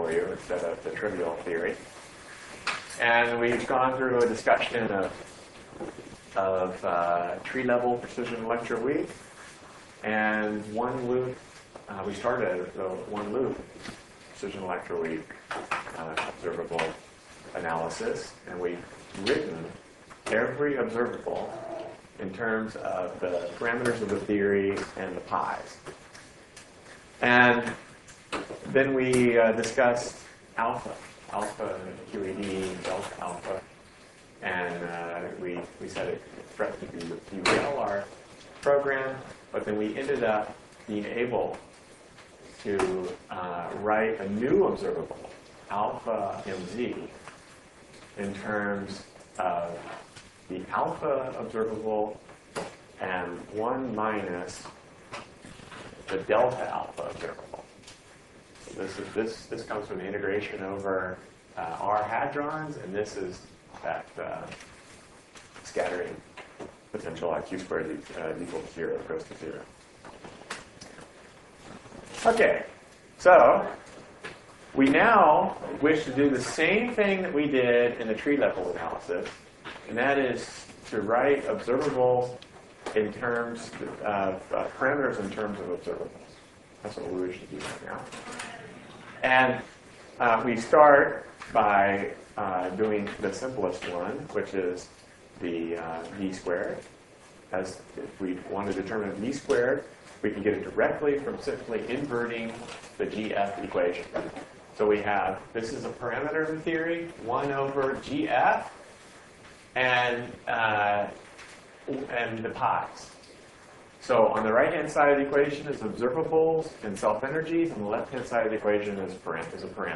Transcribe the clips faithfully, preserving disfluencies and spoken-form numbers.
for you instead of the trivial theory. And we've gone through a discussion of, of uh, tree-level precision electro weak and one loop. Uh, we started at the one loop precision electro weak uh, observable analysis, and we've written every observable in terms of the parameters of the theory and the pi's. And then we uh, discussed alpha, alpha Q E D, delta alpha, and uh, we, we said it threatened to derail our program, but then we ended up being able to uh, write a new observable, alpha M Z, in terms of the alpha observable and one minus the delta alpha observable. So this is this this comes from the integration over uh, R hadrons, and this is that uh, scattering potential at q squared uh, equals zero goes to zero. Okay, so we now wish to do the same thing that we did in the tree level analysis, and that is to write observables in terms of uh, parameters in terms of observables. That's what we wish to do right now. And uh, we start by uh, doing the simplest one, which is the uh, v squared. As if we want to determine v squared, we can get it directly from simply inverting the G F equation. So we have, this is a parameter in theory, one over G F, and, uh, and the pi's. So on the right-hand side of the equation is observables and self-energies, and the left-hand side of the equation is, param is a parameter.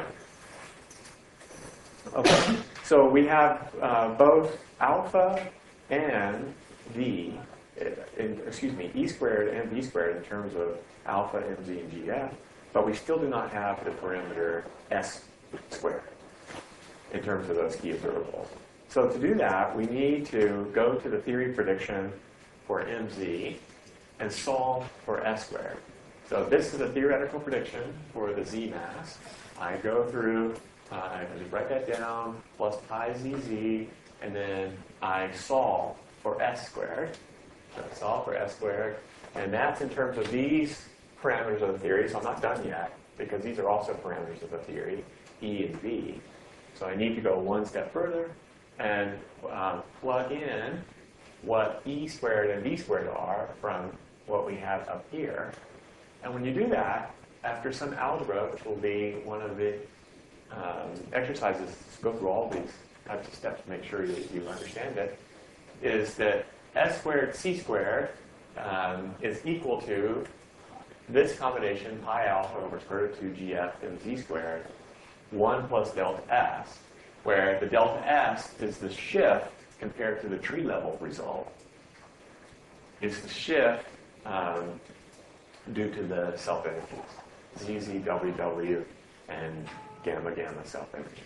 Okay, so we have uh, both alpha and v, in, excuse me, e squared and v squared in terms of alpha, mz, and gf, but we still do not have the parameter s squared in terms of those key observables. So to do that, we need to go to the theory prediction for mz and solve for s squared. So this is a theoretical prediction for the z mass. I go through, uh, I write that down, plus pi zz, and then I solve for s squared. So I solve for s squared, and that's in terms of these parameters of the theory, so I'm not done yet, because these are also parameters of the theory, e and v. So I need to go one step further and um, plug in what e squared and v squared are from what we have up here. And when you do that, after some algebra, which will be one of the um, exercises to go through all these types of steps to make sure you, you understand it, is that s squared c squared um, is equal to this combination, pi alpha over square root of two gf and z squared, one plus delta s, where the delta s is the shift compared to the tree level result. It's the shift um, due to the self-energies, z, z, w, w, and gamma, gamma self-energies.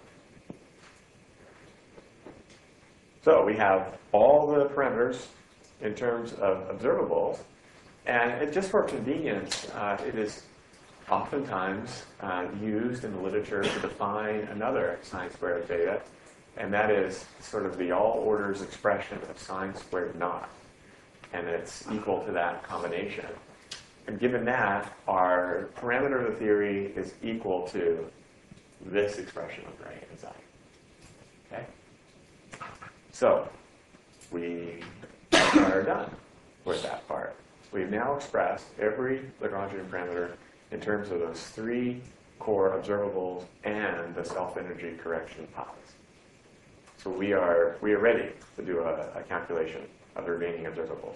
So we have all the parameters in terms of observables, and it, just for convenience, uh, it is oftentimes uh, used in the literature to define another sine squared theta, and that is sort of the all orders expression of sine squared naught, and it's equal to that combination. And given that, our parameter of the theory is equal to this expression on the right-hand side. Okay? So we are done with that part. We've now expressed every Lagrangian parameter in terms of those three core observables and the self-energy correction pi's. So we are, we are ready to do a, a calculation of the remaining observables.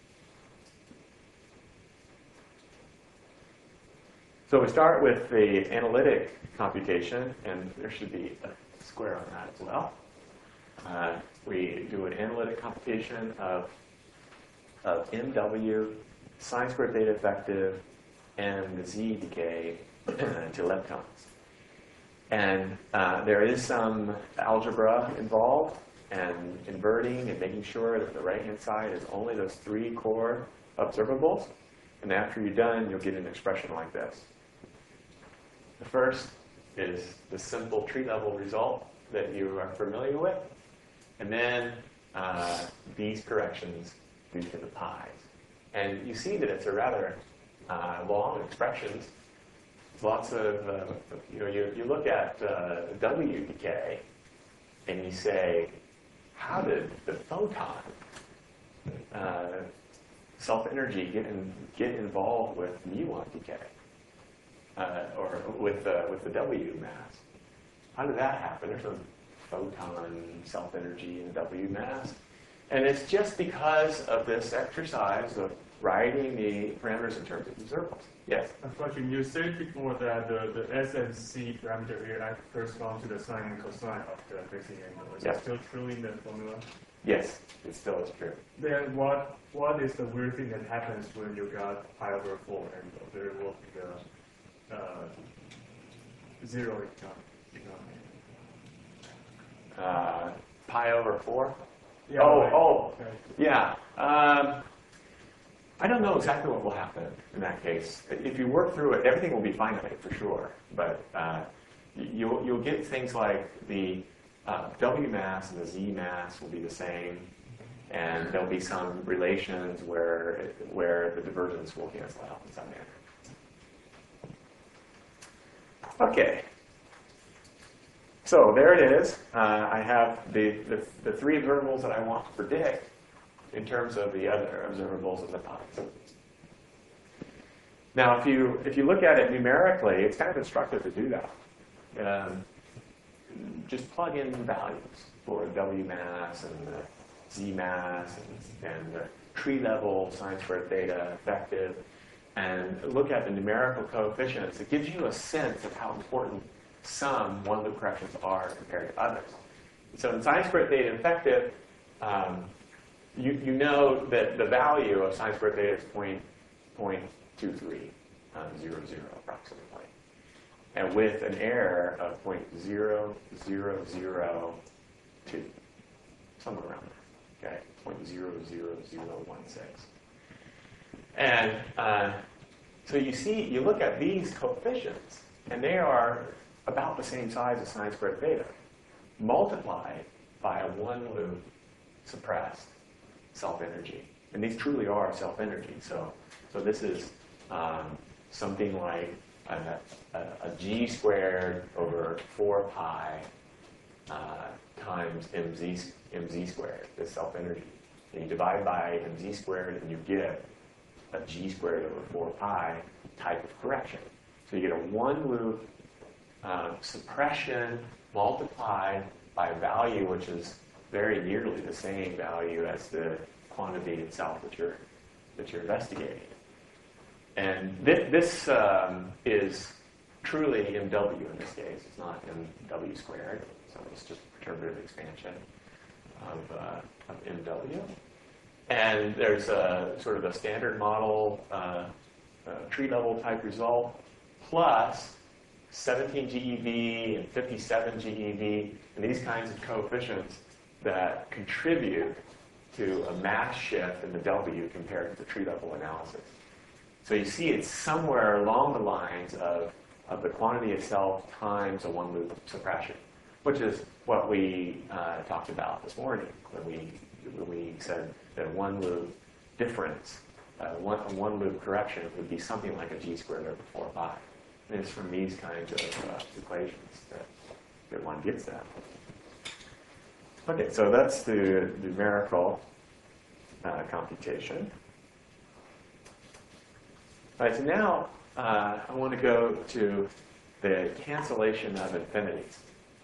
So we start with the analytic computation, and there should be a square on that as well. Uh, we do an analytic computation of, of M W, sine squared theta effective, and the z decay to leptons. And uh, there is some algebra involved, and inverting and making sure that the right-hand side is only those three core observables. And after you're done, you'll get an expression like this. The first is the simple tree-level result that you are familiar with. And then uh, these corrections due to the pi's. And you see that it's a rather uh, long expressions. Lots of, uh, you know, you, you look at uh, W decay, and you say, how did the photon uh, self-energy get in, get involved with muon decay, uh, or with uh, with the W mass? How did that happen? There's no photon self-energy in W mass, and it's just because of this exercise of writing the parameters in terms of observables. Yes. A question. You said before that the, the S and C parameter here corresponds to the sine and cosine of the basic angle. Is Yes. that still true in the formula? Yes, it still is true. Then what what is the weird thing that happens when you got pi over four and the variable the uh, zero economy? Uh, pi over four? Yeah, oh, right. oh, Okay. yeah. Um, I don't know exactly what will happen in that case. If you work through it, everything will be finite for sure. But uh, you'll, you'll get things like the uh, W mass and the Z mass will be the same. And there'll be some relations where, where the divergence will cancel out in some manner. OK. So there it is. Uh, I have the, the, the three observables that I want to predict in terms of the other observables of the pi. Now, if you, if you look at it numerically, it's kind of instructive to do that. Um, just plug in values for W mass and the Z mass and, and the tree level sine squared theta effective, and look at the numerical coefficients. It gives you a sense of how important some one-loop corrections are compared to others. So in sine squared theta effective, um, you, you know that the value of sine squared theta is point, point two three um, zero zero approximately, and with an error of point zero zero zero two, somewhere around there. Okay, point zero zero zero one six, and uh, so you see, you look at these coefficients, and they are about the same size as sine squared theta, multiplied by a one-loop suppressed self-energy. And these truly are self-energy. So, so this is um, something like a, a, a g squared over four pi uh, times mz, mz squared, this self-energy. And you divide by mz squared, and you get a g squared over four pi type of correction. So you get a one-loop uh, suppression multiplied by a value which is very nearly the same value as the quantity itself that you're that you're investigating. And th this um, is truly M W in this case. It's not M W squared, so it's just perturbative expansion of, uh, of M W. And there's a sort of a standard model uh, uh, tree level type result plus seventeen G E V and fifty-seven G E V, and these kinds of coefficients that contribute to a mass shift in the W compared to the tree level analysis. So you see it's somewhere along the lines of, of the quantity itself times a one-loop suppression, which is what we uh, talked about this morning when we, when we said that one-loop difference, uh, one, a one-loop correction would be something like a g squared over four pi. And it's from these kinds of uh, equations that, that one gets that. Okay, so that's the numerical uh, computation. All right, so now uh, I want to go to the cancellation of infinities.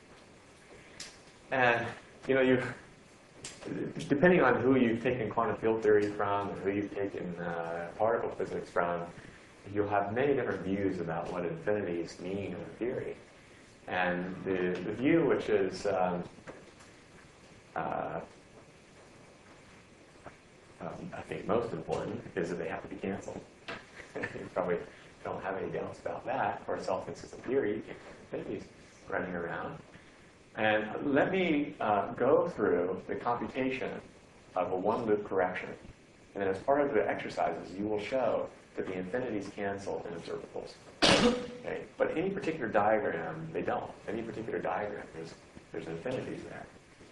And, you know, you've, depending on who you've taken quantum field theory from and who you've taken uh, particle physics from, you'll have many different views about what infinities mean in theory. And the, the view which is um, uh, um, I think most important is that they have to be canceled. You probably don't have any doubts about that for a self-consistent theory. You can't have infinities running around. And let me uh, go through the computation of a one-loop correction. And then as part of the exercises, you will show that the infinities cancel in observables. Okay? But any particular diagram, they don't. Any particular diagram, there's, there's infinities there.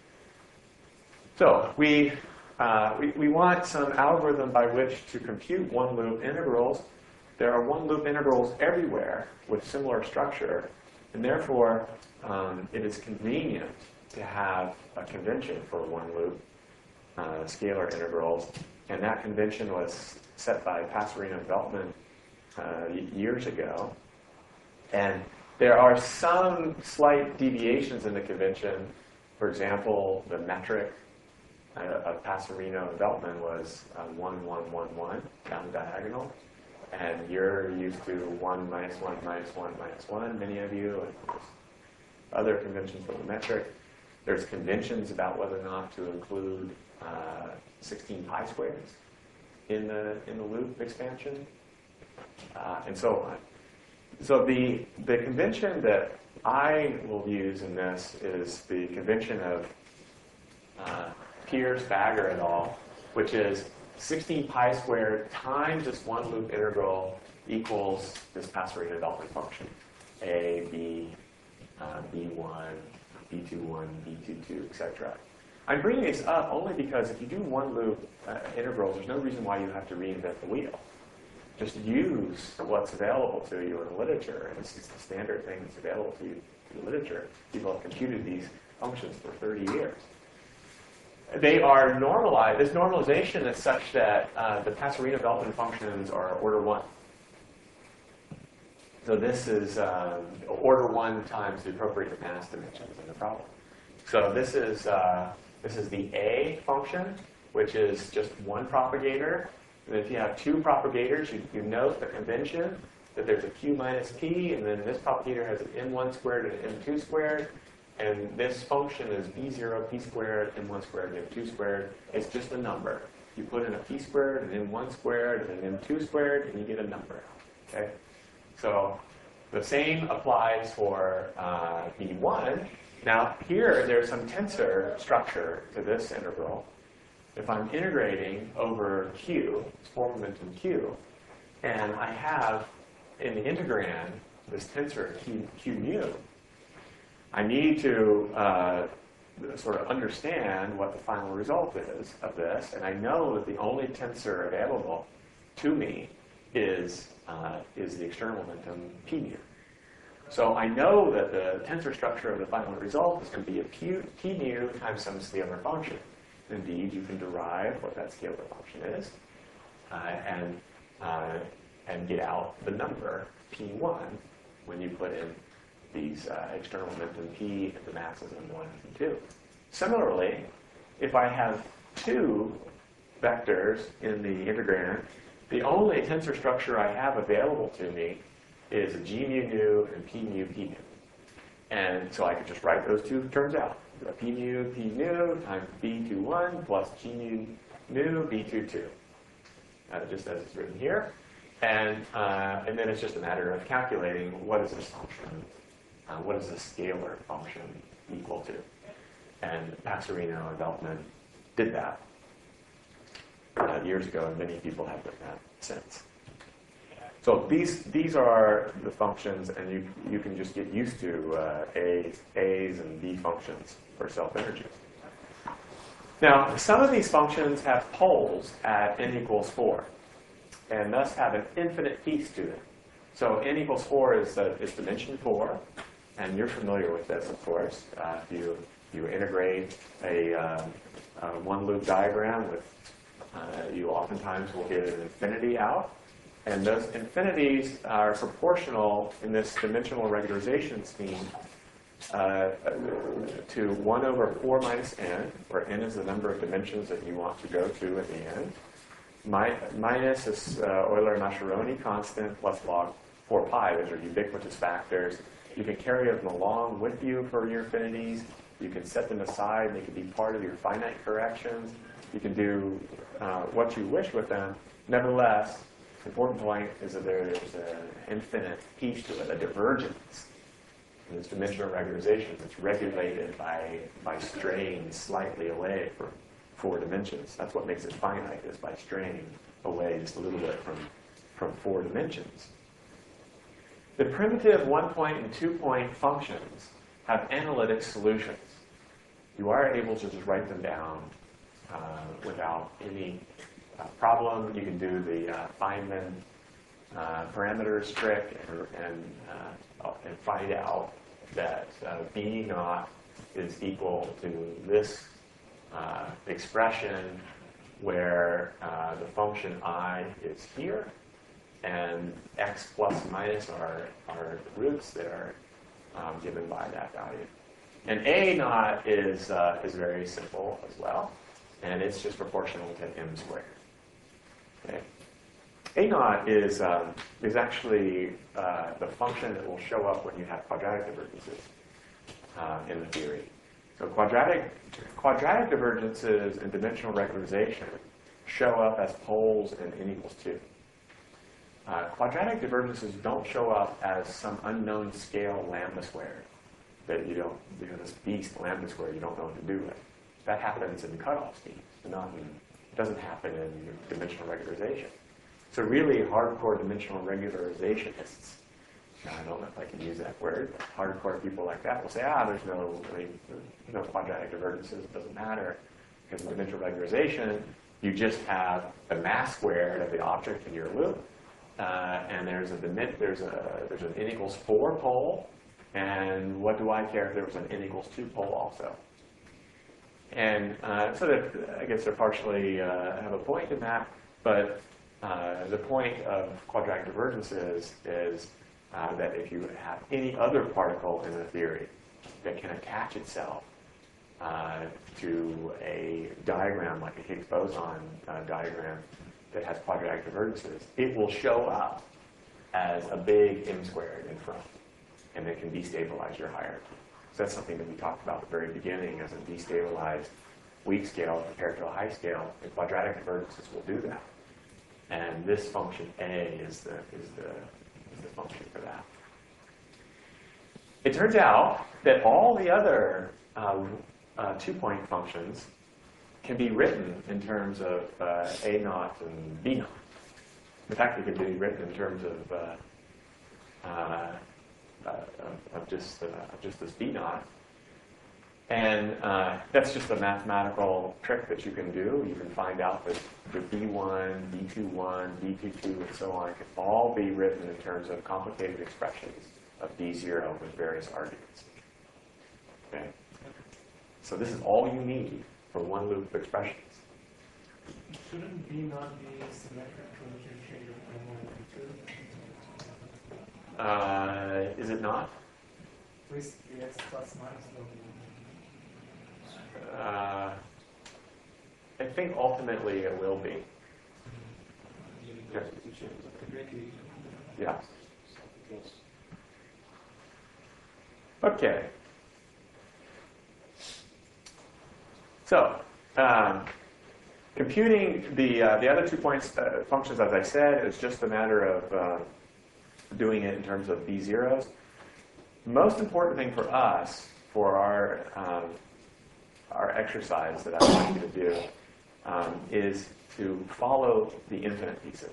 So we, uh, we, we want some algorithm by which to compute one-loop integrals. There are one-loop integrals everywhere with similar structure, and therefore um, it is convenient to have a convention for one-loop uh, scalar integrals, and that convention was set by Passarino and Veltman uh, years ago. And there are some slight deviations in the convention. For example, the metric uh, of Passarino and Veltman was uh, one, one, one, one down the diagonal. And you're used to one minus one minus one minus one, many of you, and there's other conventions for the metric. There's conventions about whether or not to include uh, sixteen pi squares in the in the loop expansion, uh, and so on. So the the convention that I will use in this is the convention of uh, Pierce, Bagger, et al., which is sixteen pi squared times this one loop integral equals this Passarino-Veltman function, a, b, uh, b one, b two one, b two two, et cetera. I'm bringing this up only because if you do one loop uh, integrals, there's no reason why you have to reinvent the wheel. Just use what's available to you in the literature, and this is the standard thing that's available to you in the literature. People have computed these functions for thirty years. They are normalized. This normalization is such that uh, the Passarino-Veltman functions are order one. So this is um, order one times the appropriate mass dimensions in the problem. So this is uh, this is the A function, which is just one propagator. And if you have two propagators, you, you note the convention that there's a q minus p, and then this propagator has an m one squared and an m two squared. And this function is b zero, p squared, m one squared, and m two squared. It's just a number. You put in a p squared, an m one squared, and an m two squared, and you get a number. Okay? So the same applies for uh, b one. Now here, there's some tensor structure to this integral. If I'm integrating over q, it's four momentum q, and I have in the integrand this tensor q, q mu, I need to uh, sort of understand what the final result is of this, and I know that the only tensor available to me is, uh, is the external momentum p mu. So I know that the tensor structure of the final result is going to be a p, p mu times some scalar function. Indeed, you can derive what that scalar function is, uh, and, uh, and get out the number p one when you put in these uh, external momentum p and the masses in one and two. Similarly, if I have two vectors in the integrand, the only tensor structure I have available to me is a g mu nu and p mu p mu. And so I could just write those two terms out. P mu p nu times b two one plus g mu nu b two two. Uh, just as it's written here. And, uh, and then it's just a matter of calculating what is this function, uh, what is this scalar function equal to. And Passarino and Veltman did that uh, years ago, and many people have done that since. So these these are the functions, and you you can just get used to uh, A's, A's and B functions for self-energies. Now, some of these functions have poles at n equals four, and thus have an infinite piece to them. So n equals four is uh, is dimension four, and you're familiar with this, of course. Uh, if you you integrate a, um, a one-loop diagram with, uh, you oftentimes will get an infinity out. And those infinities are proportional in this dimensional regularization scheme uh, to one over four minus n, where n is the number of dimensions that you want to go to at the end, Mi minus this uh, Euler-Mascheroni constant plus log four pi. Those are ubiquitous factors. You can carry them along with you for your infinities. You can set them aside. They can be part of your finite corrections. You can do uh, what you wish with them. Nevertheless, the important point is that there is an infinite piece to it, a divergence in this dimensional regularization that's regulated by, by straying slightly away from four dimensions. That's what makes it finite, is by straying away just a little bit from from four dimensions. The primitive one-point and two-point functions have analytic solutions. You are able to just write them down uh, without any uh, problem. You can do the uh, Feynman uh, parameters trick and, and, uh, and find out that uh, B naught is equal to this uh, expression where uh, the function I is here, and x plus minus are, are the roots that are um, given by that value. And A naught is, uh, is very simple as well, and it's just proportional to m squared. Okay. A naught is, um, is actually uh, the function that will show up when you have quadratic divergences uh, in the theory. So quadratic, quadratic divergences in dimensional regularization show up as poles in n equals two. Uh, quadratic divergences don't show up as some unknown scale lambda squared that you don't, you know, this beast lambda squared you don't know what to do with. That happens in cutoff schemes, but not in, it doesn't happen in dimensional regularization. So really hardcore dimensional regularizationist, I don't know if I can use that word, but hardcore people like that will say, ah, there's no, I mean, there's no quadratic divergences, it doesn't matter, because in dimensional regularization, you just have the mass squared of the object in your loop, uh, and there's a there's a there's an n equals four pole, and what do I care if there was an n equals two pole also? And uh, so that, I guess they partially uh, have a point in that, but uh, the point of quadratic divergences is uh, that if you have any other particle in the theory that can attach itself uh, to a diagram like a Higgs boson uh, diagram that has quadratic divergences, it will show up as a big m squared in front, and it can destabilize your hierarchy. So that's something that we talked about at the very beginning as a destabilized weak scale compared to a high scale. The quadratic divergences will do that. And this function A is the, is the, is the function for that. It turns out that all the other uh, uh, two-point functions can be written in terms of uh, A naught and B naught. In fact, it can be written in terms of, uh, uh, uh, of, just, uh, of just this B naught. And uh, that's just a mathematical trick that you can do. You can find out that the B one, B two one, B two two, and so on can all be written in terms of complicated expressions of B zero with various arguments. Okay? So this is all you need for one loop of expressions. Shouldn't B not be symmetric to the interchange of M one and B two? Uh, is it not? With the x plus minus will be. Uh, I think ultimately it will be. Yeah. Yeah. Okay. So, um, computing the uh, the other two points uh, functions, as I said, is just a matter of uh, doing it in terms of B zeros. Most important thing for us for our um, our exercise that I want you to do um, is to follow the infinite pieces.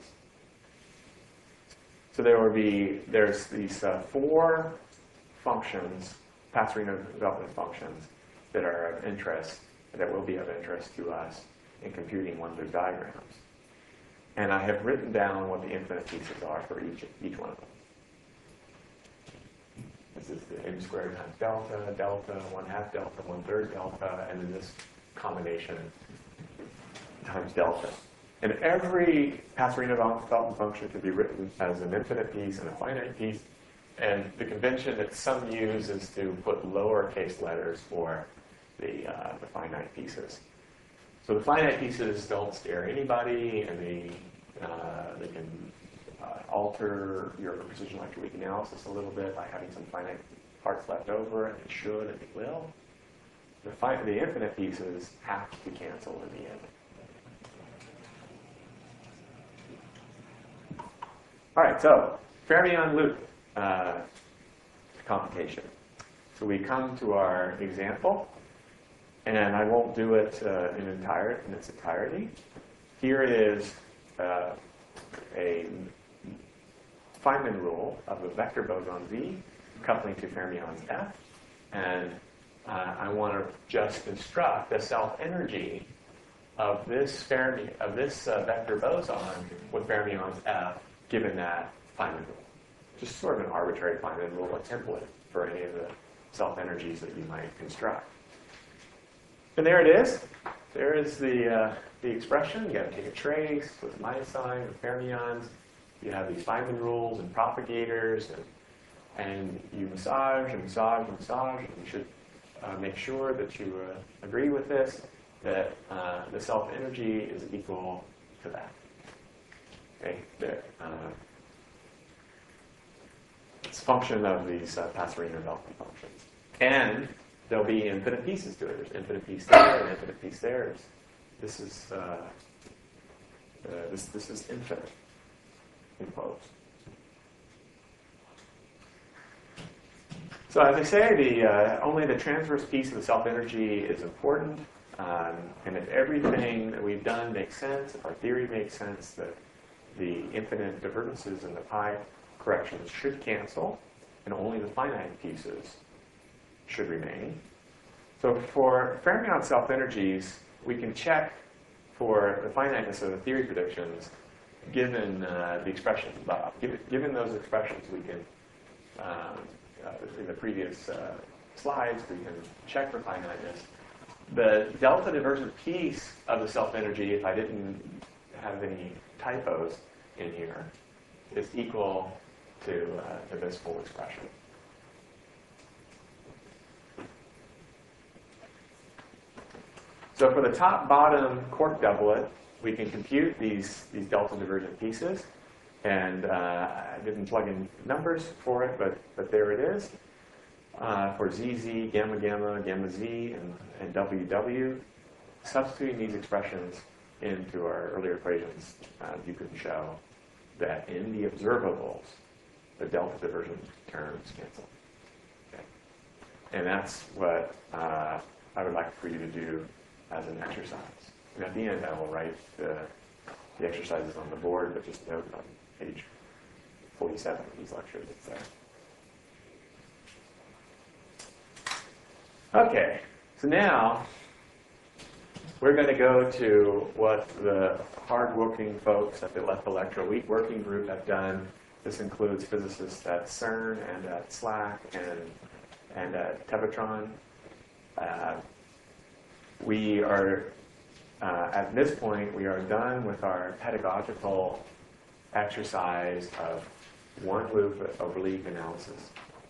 So there will be, there's these uh, four functions, Passarino development functions, that are of interest, that will be of interest to us in computing one-loop diagrams. And I have written down what the infinite pieces are for each, each one of them. This is the m squared times delta, delta, one half delta, one third delta, and then this combination times delta. And every Passarino development function can be written as an infinite piece and a finite piece. And the convention that some use is to put lowercase letters for the, uh, the finite pieces. So the finite pieces don't scare anybody, and they, uh, they can Uh, alter your precision electroweak analysis a little bit by having some finite parts left over, and it should and it will. The, fi the infinite pieces have to cancel in the end. All right, so fermion loop uh, computation. So we come to our example, and I won't do it uh, in, entire, in its entirety. Here it is uh, a Feynman rule of the vector boson V coupling to fermions F. And uh, I want to just construct the self-energy of this fermi of this uh, vector boson with fermions F, given that Feynman rule. Just sort of an arbitrary Feynman rule, a template for any of the self-energies that you might construct. And there it is. There is the uh, the expression. You got to take a trace with a minus sign with fermions. You have these Feynman rules and propagators, and and you massage and massage and massage. And you should uh, make sure that you uh, agree with this, that uh, the self-energy is equal to that. Okay, there. Uh, it's a function of these uh, Passarino-Delphi functions, and there'll be infinite pieces to it. There's infinite piece there and infinite piece there. This is uh, uh, this this is infinite in quotes. So as I say, the uh, only the transverse piece of the self-energy is important, um, and if everything that we've done makes sense, if our theory makes sense, that the infinite divergences in the pi corrections should cancel, and only the finite pieces should remain. So for fermion self-energies, we can check for the finiteness of the theory predictions given uh, the expressions above. Given, given those expressions, we can, um, uh, in the previous uh, slides, we can check for finiteness. The delta divergent piece of the self-energy, if I didn't have any typos in here, is equal to, uh, to this full expression. So for the top-bottom quark doublet, we can compute these, these delta divergent pieces. And uh, I didn't plug in numbers for it, but, but there it is. Uh, for Z Z, gamma gamma, gamma Z, and, and W W, substituting these expressions into our earlier equations, uh, you can show that in the observables, the delta divergent terms cancel. Okay. And that's what uh, I would like for you to do as an exercise. And at the end, I will write the, the exercises on the board, but just note on page forty-seven of these lectures, it's there. Okay, so now we're going to go to what the hard-working folks at the Left Electro Week Working Group have done. This includes physicists at CERN and at SLAC and, and at Tevatron. Uh, we are, uh, at this point, we are done with our pedagogical exercise of one-loop oblique analysis.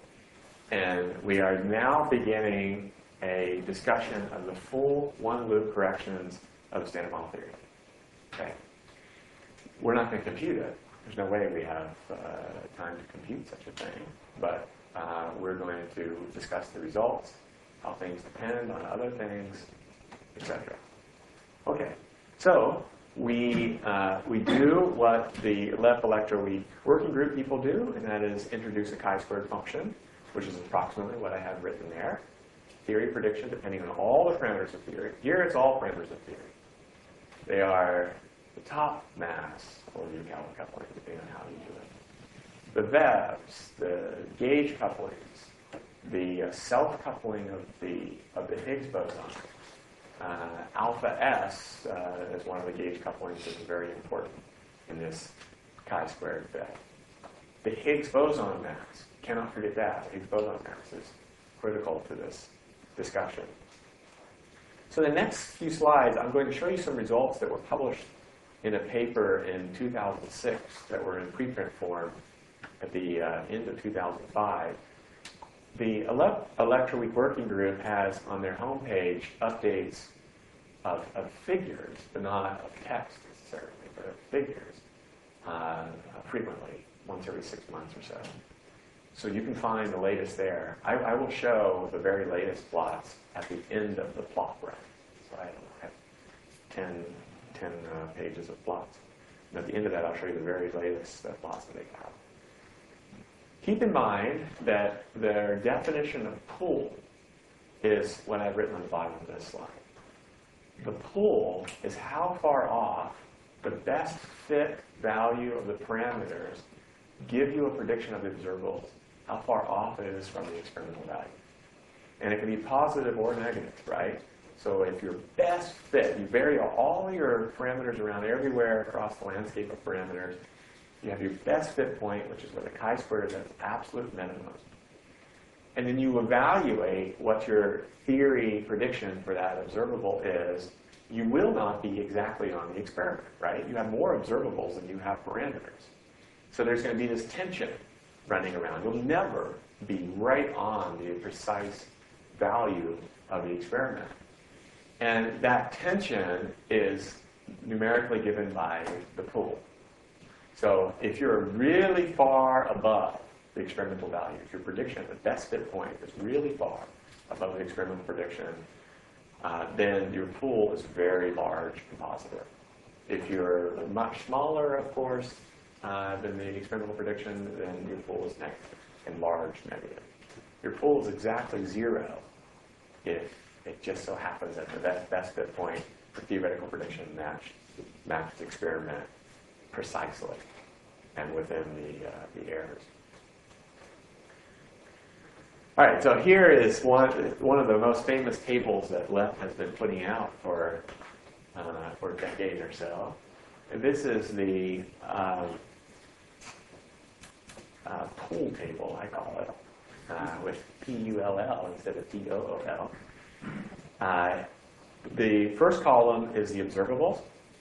And we are now beginning a discussion of the full one-loop corrections of the standard model theory. Okay. We're not going to compute it. There's no way we have uh, time to compute such a thing. But uh, we're going to discuss the results, how things depend on other things, et cetera. Okay. So we uh, we do what the Left Electro Week Working Group people do, and that is introduce a chi-squared function, which is approximately what I have written there. Theory prediction depending on all the parameters of theory. Here it's all parameters of theory. They are the top mass or the Gauss coupling, depending on how you do it. The V E Vs, the gauge couplings, the uh, self-coupling of the of the Higgs boson. Uh, alpha S uh, is one of the gauge couplings that is very important in this chi-squared V E V. The Higgs boson mass, cannot forget that. Higgs boson mass is critical to this discussion. So the next few slides, I'm going to show you some results that were published in a paper in two thousand six that were in preprint form at the uh, end of two thousand five. The Ele- Electro Week Working Group has on their homepage updates of, of figures, but not of text necessarily, but of figures uh, frequently, once every six months or so. So you can find the latest there. I, I will show the very latest plots at the end of the plot run. So I have ten, ten uh, pages of plots. And at the end of that, I'll show you the very latest uh, plots that they have. Keep in mind that their definition of pool is what I've written on the bottom of this slide. The pool is how far off the best fit value of the parameters give you a prediction of the observables, how far off it is from the experimental value. And it can be positive or negative, right? So if your best fit, you vary all your parameters around everywhere across the landscape of parameters, you have your best fit point, which is where the chi-square is at its absolute minimum. And then you evaluate what your theory prediction for that observable is. You will not be exactly on the experiment, right? You have more observables than you have parameters. So there's going to be this tension running around. You'll never be right on the precise value of the experiment. And that tension is numerically given by the pool. So if you're really far above the experimental value, if your prediction, the best fit point, is really far above the experimental prediction, uh, then your pool is very large and positive. If you're much smaller, of course, uh, than the experimental prediction, then your pool is negative and large negative. Your pool is exactly zero if it just so happens that the best, best fit point for theoretical prediction matched matched the experiment precisely and within the, uh, the errors. All right, so here is one, one of the most famous tables that L E F has been putting out for, uh, for a decade or so. And this is the um, uh, pool table, I call it, uh, with P U L L instead of T O O L. Uh, the first column is the observables.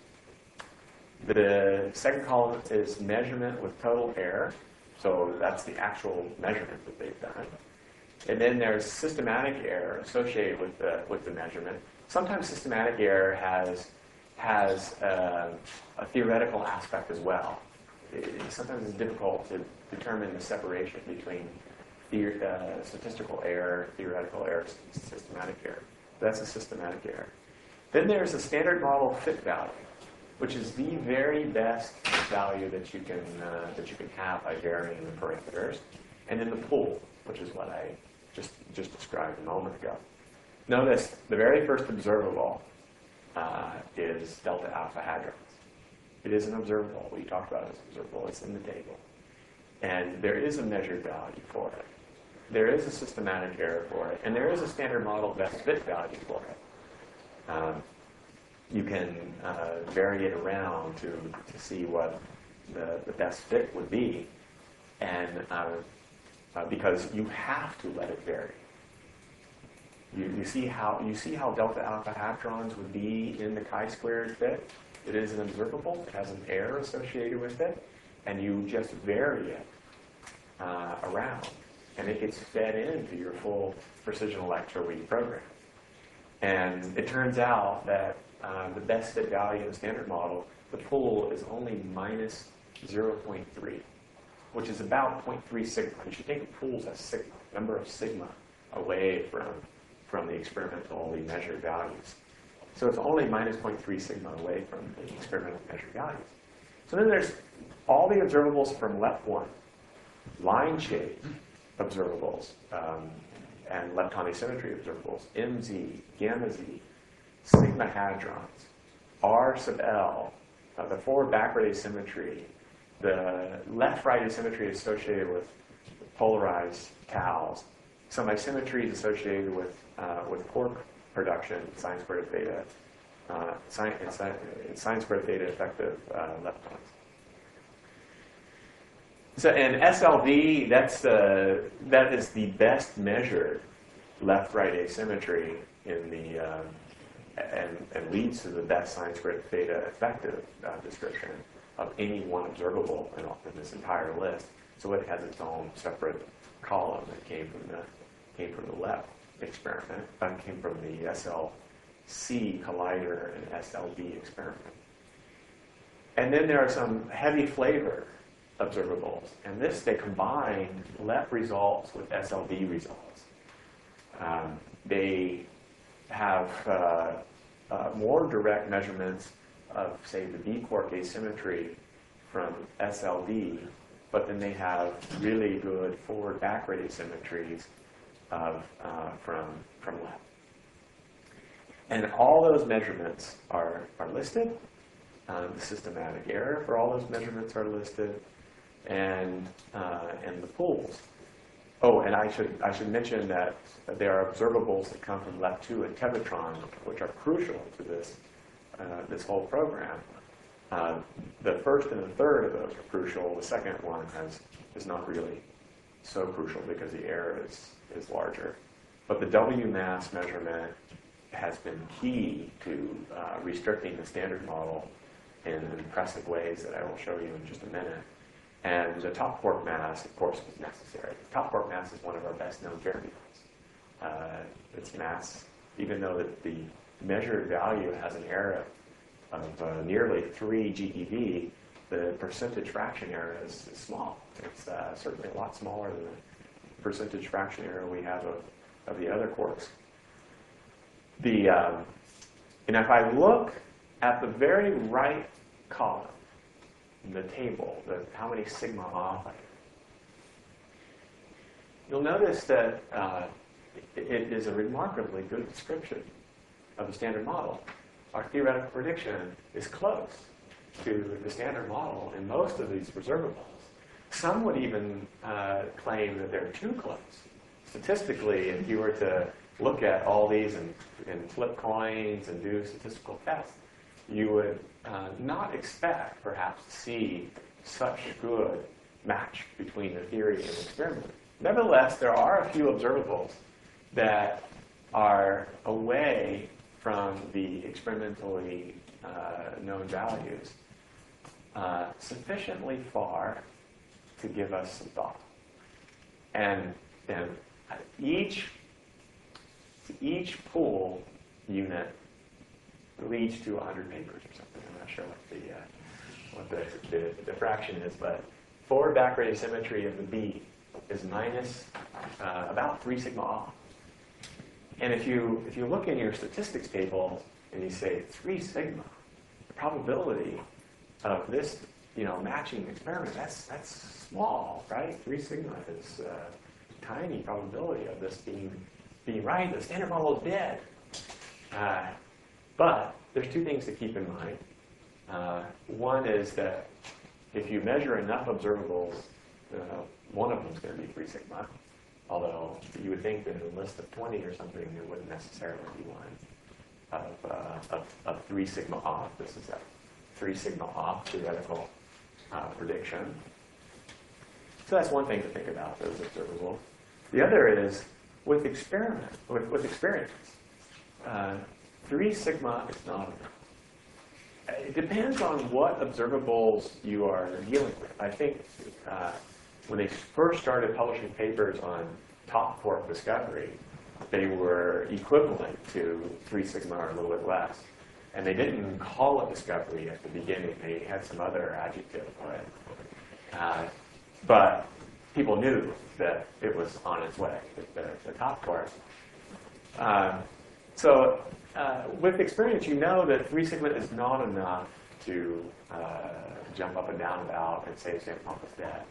The second column is measurement with total error. So that's the actual measurement that they've done. And then there's systematic error associated with the, with the measurement. Sometimes systematic error has, has uh, a theoretical aspect as well. It, sometimes it's difficult to determine the separation between the, uh, statistical error, theoretical error, systematic error. That's a systematic error. Then there's a standard model fit value, which is the very best value that you can uh, that you can have by varying the parameters, and then the pool, which is what I just just described a moment ago. Notice the very first observable uh, is delta alpha hadrons. It is an observable. We talked about it as observable. It's in the table, and there is a measured value for it. There is a systematic error for it, and there is a standard model best fit value for it. Um, you can uh, vary it around to, to see what the, the best fit would be, and uh, uh, because you have to let it vary. You, you see how you see how delta alpha hadrons would be in the chi-squared fit. It is an observable. It has an error associated with it, and you just vary it uh, around, and it gets fed into your full precision electroweak program. And it turns out that uh, the best fit value in the standard model, the pool is only minus zero point three, which is about zero point three sigma. You should think of pools as sigma, number of sigma away from, from the experimentally measured values. So it's only minus zero point three sigma away from the experimental measured values. So then there's all the observables from L E P one, line shape observables, um, and lepton asymmetry observables, M Z, gamma Z, sigma hadrons, R sub L, uh, the forward backward asymmetry, the left-right asymmetry associated with polarized tals, some asymmetries associated with uh, with quark production, sine squared theta, uh, sine, and sine, and sine squared theta effective uh, leptons. So, and S L V, that's the that is the best measured left-right asymmetry in the uh, and, and leads to the best sine squared theta effective uh, description of any one observable in, in this entire list. So it has its own separate column that came from the came from the L E P experiment, and came from the S L C collider and S L V experiment. And then there are some heavy flavor observables, and this they combine L E P results with S L V results. Um, they have uh, uh, more direct measurements of, say, the B quark asymmetry from S L V, but then they have really good forward backward asymmetries of uh, from from L E P. And all those measurements are are listed. Um, the systematic error for all those measurements are listed. and, uh, and the pools. Oh, and I should, I should mention that there are observables that come from LEP2 and Tevatron, which are crucial to this, uh, this whole program. Uh, the first and the third of those are crucial. The second one has, is not really so crucial because the error is, is larger. But the W mass measurement has been key to uh, restricting the standard model in impressive ways that I will show you in just a minute. And the top quark mass, of course, was necessary. The top quark mass is one of our best known variables. Uh, its mass, even though the, the measured value has an error of uh, nearly three G eV, the percentage fraction error is, is small. It's uh, certainly a lot smaller than the percentage fraction error we have of, of the other quarks. The, um, and if I look at the very right column in the table, the, how many sigma off, you'll notice that uh, it, it is a remarkably good description of the standard model. Our theoretical prediction is close to the standard model in most of these observables. Some would even uh, claim that they're too close. Statistically, if you were to look at all these and, and flip coins and do statistical tests, you would uh, not expect, perhaps, to see such good match between the theory and the experiment. Nevertheless, there are a few observables that are away from the experimentally uh, known values uh, sufficiently far to give us some thought. And, and each, each pool unit leads to one hundred papers or something. I'm not sure what the, uh, what the, the, the fraction is, but forward backward asymmetry of the B is minus uh, about three sigma off. And if you, if you look in your statistics table and you say three sigma, the probability of this, you know, matching experiment, that's, that's small, right? three sigma is a tiny probability of this being, being right. The standard model is dead. Uh, but there's two things to keep in mind. Uh, one is that if you measure enough observables, uh, one of them is going to be three sigma. Although you would think that in a list of twenty or something, there wouldn't necessarily be one of, uh, of, of three sigma off. This is a three sigma off theoretical uh, prediction. So that's one thing to think about, those observables. The other is with experiment, with, with experience. Uh, three sigma is not enough. It depends on what observables you are dealing with. I think uh, when they first started publishing papers on top quark discovery, they were equivalent to three sigma or a little bit less. And they didn't call it discovery at the beginning. They had some other adjective for it. Uh, but people knew that it was on its way, the, the top quark. Uh, so uh, with experience, you know that three sigma is not enough to uh, jump up and down about and say Saint Paul is dead.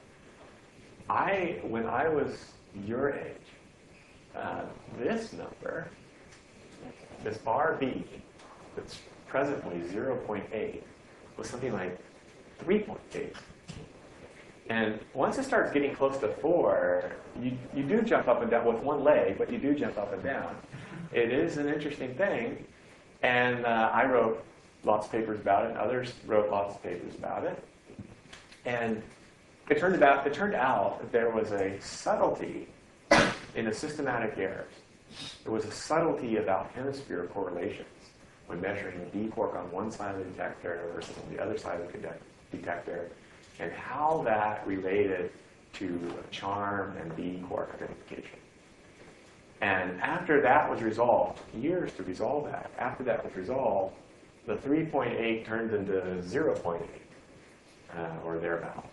I, when I was your age, uh, this number, this bar B, that's presently zero point eight, was something like three point eight. And once it starts getting close to four, you, you do jump up and down with one leg, but you do jump up and down. It is an interesting thing. And uh, I wrote lots of papers about it, and others wrote lots of papers about it. And It turned, about, it turned out that there was a subtlety in the systematic errors. There was a subtlety about hemisphere correlations when measuring the B quark on one side of the detector versus on the other side of the detector, and how that related to charm and B quark identification. And after that was resolved, years to resolve that, after that was resolved, the three point eight turned into zero point eight, uh, or thereabout.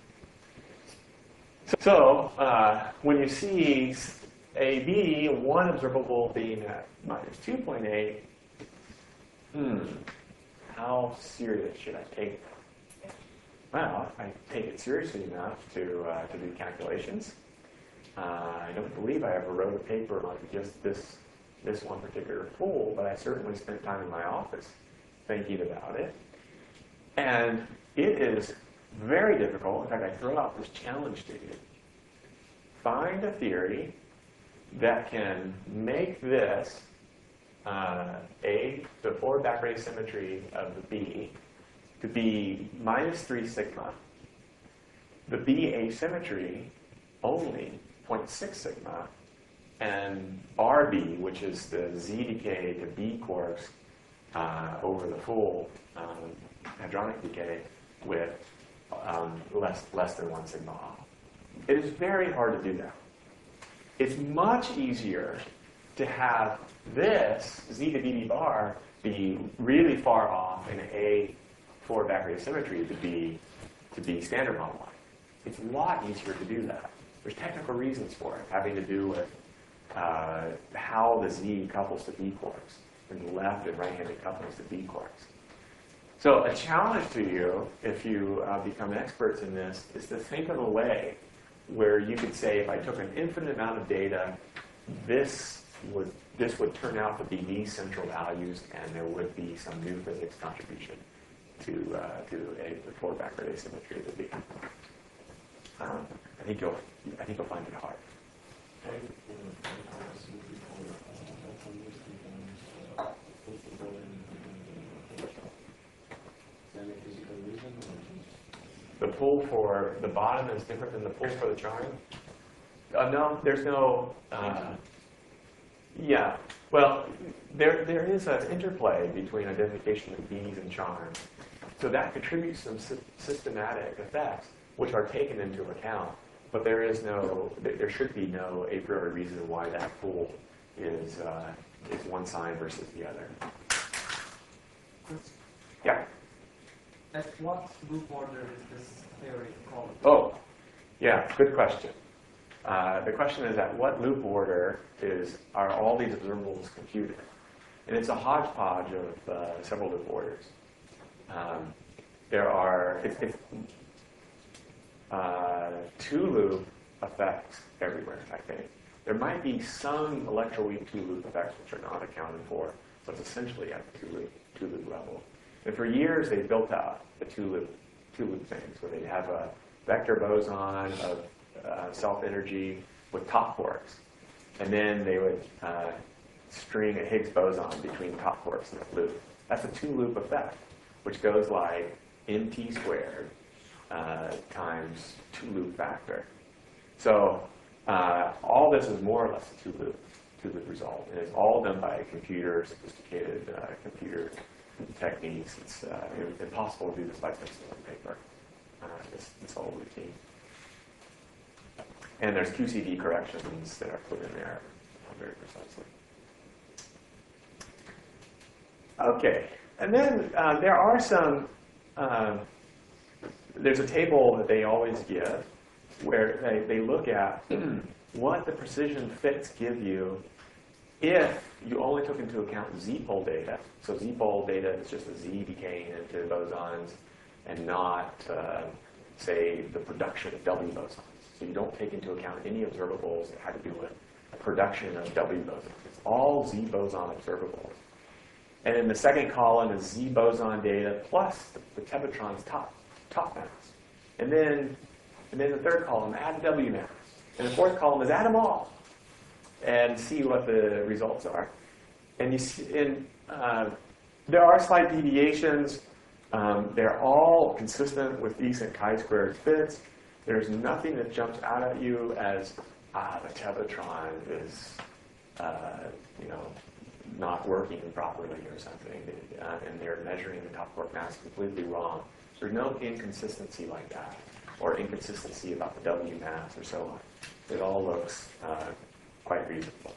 So uh, when you see A B, one observable being at minus two point eight, hmm, how serious should I take that? Well, I take it seriously enough to, uh, to do calculations. Uh, I don't believe I ever wrote a paper on just this, this one particular pool, but I certainly spent time in my office thinking about it. And it is very difficult. In fact, I throw out this challenge to you. Find a theory that can make this uh, A, the forward backward asymmetry of the B, to be minus three sigma. The B asymmetry only zero point six sigma, and R B, which is the Z decay to B quarks uh, over the full um, hadronic decay with um, less, less than one sigma off. It is very hard to do that. It's much easier to have this Z to B D bar be really far off in A forward backward asymmetry to be, to be standard model line. It's a lot easier to do that. There's technical reasons for it, having to do with uh, how the Z couples to B quarks, and left and right-handed couplings to B quarks. So a challenge to you, if you uh, become experts in this, is to think of a way where you could say, if I took an infinite amount of data, this would, this would turn out to be these central values, and there would be some new physics contribution to, uh, to a forward backward asymmetry of the B. Um, I think you'll, I think you'll find it hard. The pull for the bottom is different than the pull for the charm? Uh, no, there's no. Uh, yeah, well, there there is an interplay between identification of bees and charm, so that contributes some sy systematic effects, which are taken into account. But there is no, there should be no a priori reason why that pull is uh, is one sign versus the other. Yeah. At what loop order is this theory called? Oh, yeah, good question. Uh, the question is, at what loop order is are all these observables computed? And it's a hodgepodge of uh, several loop orders. Um, there are it's, it's, uh, two-loop effects everywhere, I think. There might be some electroweak two-loop effects which are not accounted for, so it's essentially at the two-loop two-loop level. And for years, they built out the two-loop two-loop things, where they'd have a vector boson of uh, self-energy with top quarks. And then they would uh, string a Higgs boson between top quarks in the loop. That's a two-loop effect, which goes like mt squared uh, times two-loop factor. So uh, all this is more or less a two-loop two-loop result. And it's all done by computer, sophisticated uh, computer techniques. It's uh, impossible to do this by pencil and paper. Uh, it's, it's all routine. And there's Q C D corrections that are put in there very precisely. Okay, and then uh, there are some, uh, there's a table that they always give where they, they look at what the precision fits give you if you only took into account Z-pole data. So Z-pole data is just a Z decaying into bosons and not, uh, say, the production of W bosons. So you don't take into account any observables that have to do with production of W bosons. It's all Z boson observables. And in the second column is Z boson data plus the, the Tevatron's top, top mass. And then, and then the third column, add the W mass. And the fourth column is add them all and see what the results are. And you see, in, uh, there are slight deviations. Um, they're all consistent with decent chi-squared fits. There's nothing that jumps out at you as, ah, the Tevatron is, uh, you know, not working properly or something, uh, and they're measuring the top quark mass completely wrong. There's no inconsistency like that, or inconsistency about the W mass or so on. It all looks uh, quite reasonable.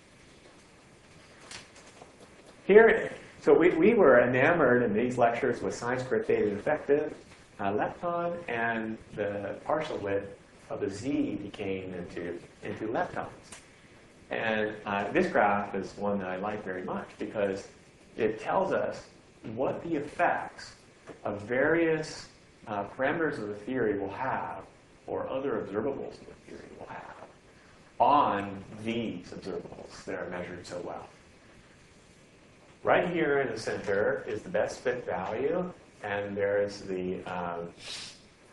Here, so we, we were enamored in these lectures with sine squared theta effective uh, lepton, and the partial width of the Z became into, into leptons. And uh, this graph is one that I like very much because it tells us what the effects of various uh, parameters of the theory will have, or other observables of the theory will have, on these observables that are measured so well. Right here in the center is the best fit value, and there's the um,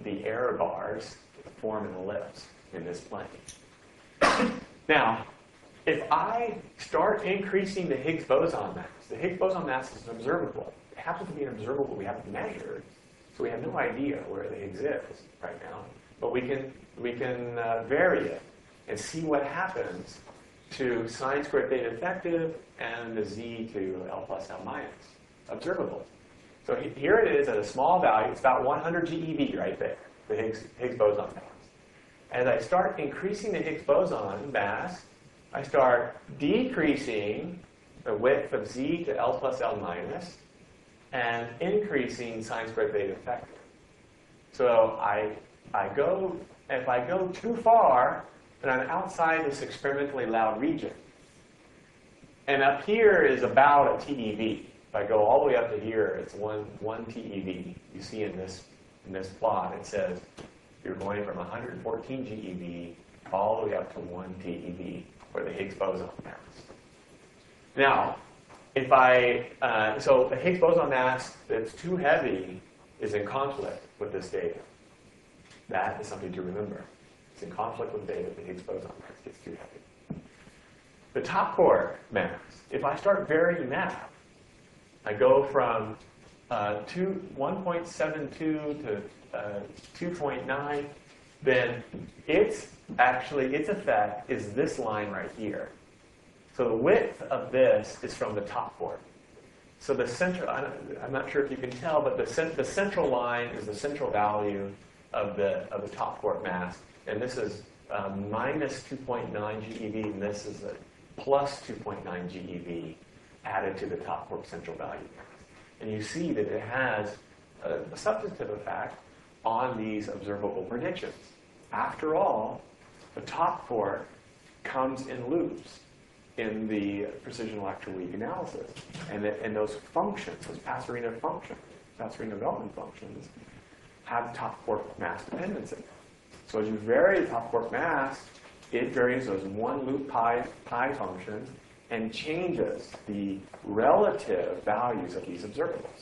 the error bars form an ellipse in this plane. Now, if I start increasing the Higgs boson mass, the Higgs boson mass is an observable. It happens to be an observable we haven't measured, so we have no idea where the Higgs is right now. But we can, we can uh, vary it and see what happens to sine squared theta effective and the z to L plus L minus observable. So he, here it is at a small value. It's about one hundred G E V right there, the Higgs, Higgs boson mass. As I start increasing the Higgs boson mass, I start decreasing the width of z to L plus L minus and increasing sine squared theta effective. So I, I go, if I go too far, then I'm outside this experimentally loud region. And up here is about a T E V. If I go all the way up to here, it's one, one T E V. You see in this, in this plot, it says you're going from one hundred fourteen G E V all the way up to one T E V for the Higgs boson mass. Now, if I, uh, so the Higgs boson mass that's too heavy is in conflict with this data. That is something to remember. It's in conflict with data if the Higgs boson mass gets too heavy. The top quark mass, if I start varying that, I go from uh, one point seven two to uh, two point nine, then it's actually, its effect is this line right here. So the width of this is from the top quark. So the central, I'm not sure if you can tell, but the, cent the central line is the central value of the, of the top quark mass. And this is um, minus two point nine G E V, and this is a plus two point nine G E V added to the top quark central value. And you see that it has a, a substantive effect on these observable predictions. After all, the top quark comes in loops in the precision electroweak analysis. And, the, and those functions, those Passarino functions, Passarino-Veltman functions, have top quark mass dependency. So as you vary the top quark mass, it varies those one loop pi, pi functions and changes the relative values of these observables.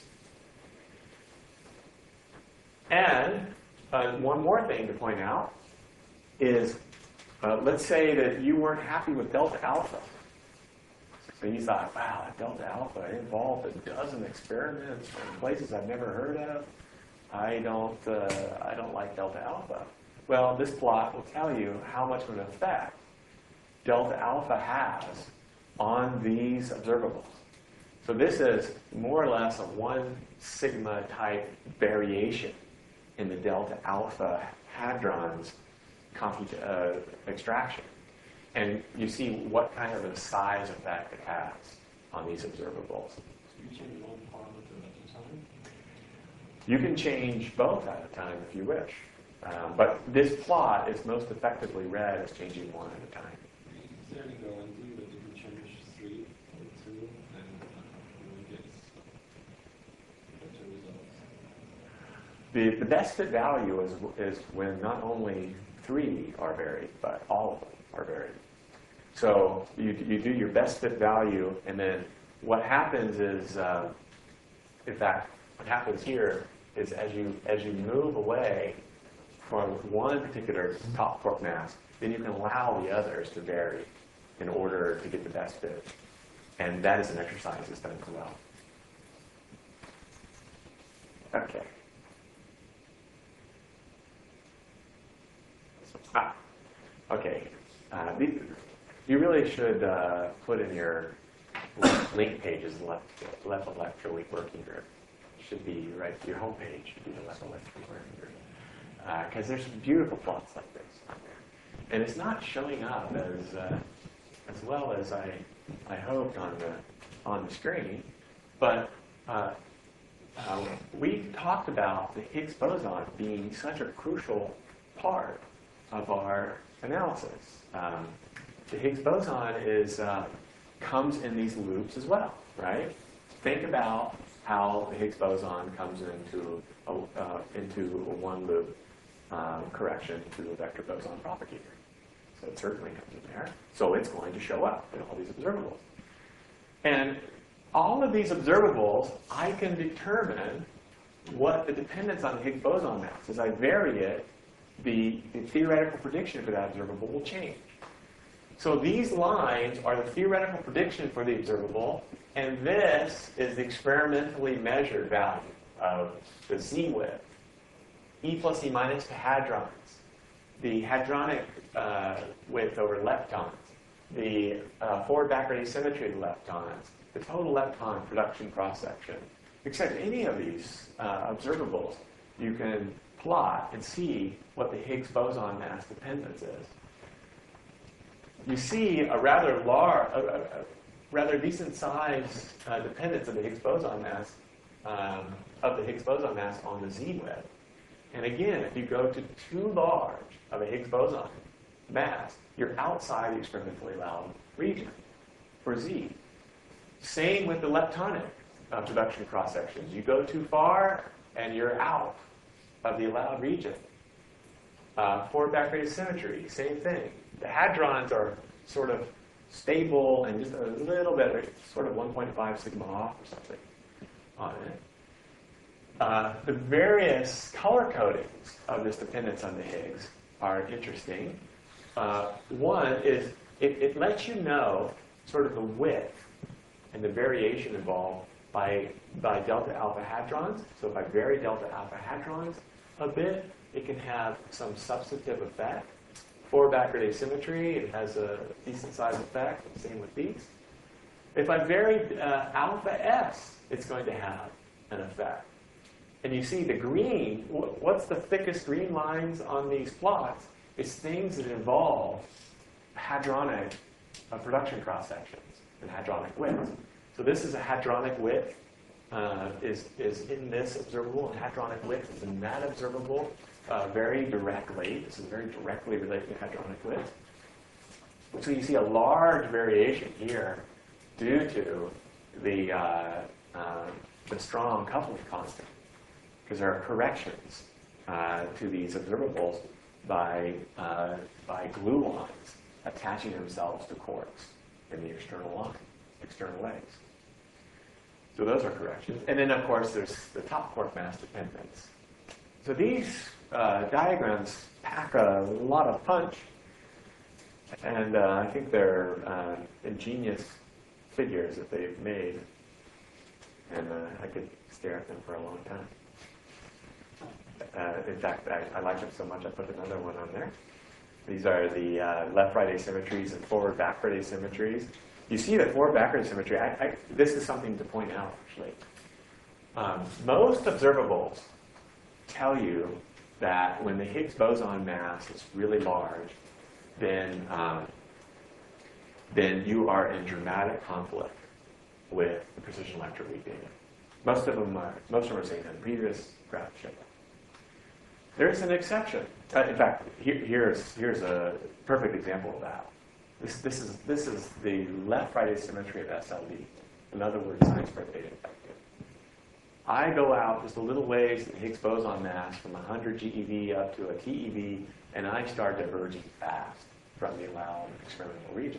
And uh, one more thing to point out is, uh, let's say that you weren't happy with delta alpha. So you thought, wow, delta alpha involved a dozen experiments in places I've never heard of. I don't, uh, I don't like delta alpha. Well, this plot will tell you how much of an effect delta alpha has on these observables. So this is more or less a one sigma type variation in the delta alpha hadrons comput uh, extraction. And you see what kind of a size effect it has on these observables. You change one parameter at a time? You can change both at a time if you wish. Um, but this plot is most effectively read as changing one at a time. Is there any guarantee that if you change three or two, then you will get better results? The, the best fit value is, is when not only three are varied, but all of them are varied. So you, you do your best fit value, and then what happens is, uh, in fact, what happens here is as you, as you move away from one particular top quark mass, then you can allow the others to vary in order to get the best fit. And that is an exercise that's done well. Okay. Ah, okay. Uh, the, you really should uh, put in your link pages left, left electroweak working group. It should be right, your home page should be the left electroweak working group. Because uh, there's some beautiful plots like this on there. And it's not showing up as, uh, as well as I, I hoped on the, on the screen. But uh, uh, we talked about the Higgs boson being such a crucial part of our analysis. Um, the Higgs boson is, uh, comes in these loops as well, right? Think about how the Higgs boson comes into a, uh, into a one loop um, correction to a vector boson propagator. So it certainly comes in there. So it's going to show up in all these observables. And all of these observables, I can determine what the dependence on the Higgs boson mass. As I vary it, the, the theoretical prediction for that observable will change. So these lines are the theoretical prediction for the observable, and this is the experimentally measured value of the Z width. E plus E minus to hadrons, the hadronic uh, width over leptons, the uh, forward-backward asymmetry of the leptons, the total lepton production cross-section. Except any of these uh, observables, you can plot and see what the Higgs boson mass dependence is. You see a rather large, a, a, a rather decent size uh, dependence of the Higgs boson mass, um, of the Higgs boson mass on the Z width. And again, if you go to too large of a Higgs boson mass, you're outside the experimentally allowed region for Z. Same with the leptonic uh, production cross-sections. You go too far, and you're out of the allowed region. Uh, forward-backward asymmetry, same thing. The hadrons are sort of stable and just a little bit, sort of one point five sigma off or something on it. Uh, the various color codings of this dependence on the Higgs are interesting. Uh, one is it, it lets you know sort of the width and the variation involved by, by delta alpha hadrons. So if I vary delta alpha hadrons a bit, it can have some substantive effect. Forward-backward asymmetry, it has a decent size effect. Same with these. If I vary uh, alpha S, it's going to have an effect. And you see the green, what's the thickest green lines on these plots? It's things that involve hadronic uh, production cross-sections and hadronic widths. So this is a hadronic width, uh, is, is in this observable, and hadronic width is in that observable uh, very directly. This is very directly related to hadronic width. So you see a large variation here due to the, uh, uh, the strong coupling constant, because there are corrections uh, to these observables by, uh, by glue lines attaching themselves to quarks in the external line, external legs. So those are corrections. And then, of course, there's the top quark mass dependence. So these uh, diagrams pack a lot of punch, and uh, I think they're uh, ingenious figures that they've made, and uh, I could stare at them for a long time. Uh, in fact, I, I like them so much I put another one on there. These are the uh, left-right asymmetries and forward-backward asymmetries. You see the forward-backward asymmetry. I, I, this is something to point out, actually. Um, most observables tell you that when the Higgs boson mass is really large, then, um, then you are in dramatic conflict with the precision electroweak data. Most of them are, most of them are saying that. Previous graph showed that. There's an exception. Uh, in fact, here, here's, here's a perfect example of that. This, this, is, this is the left-right asymmetry of S L D. In other words, sine squared theta effective. I go out just a little ways in the Higgs boson mass from one hundred G E V up to a T E V, and I start diverging fast from the allowed experimental region.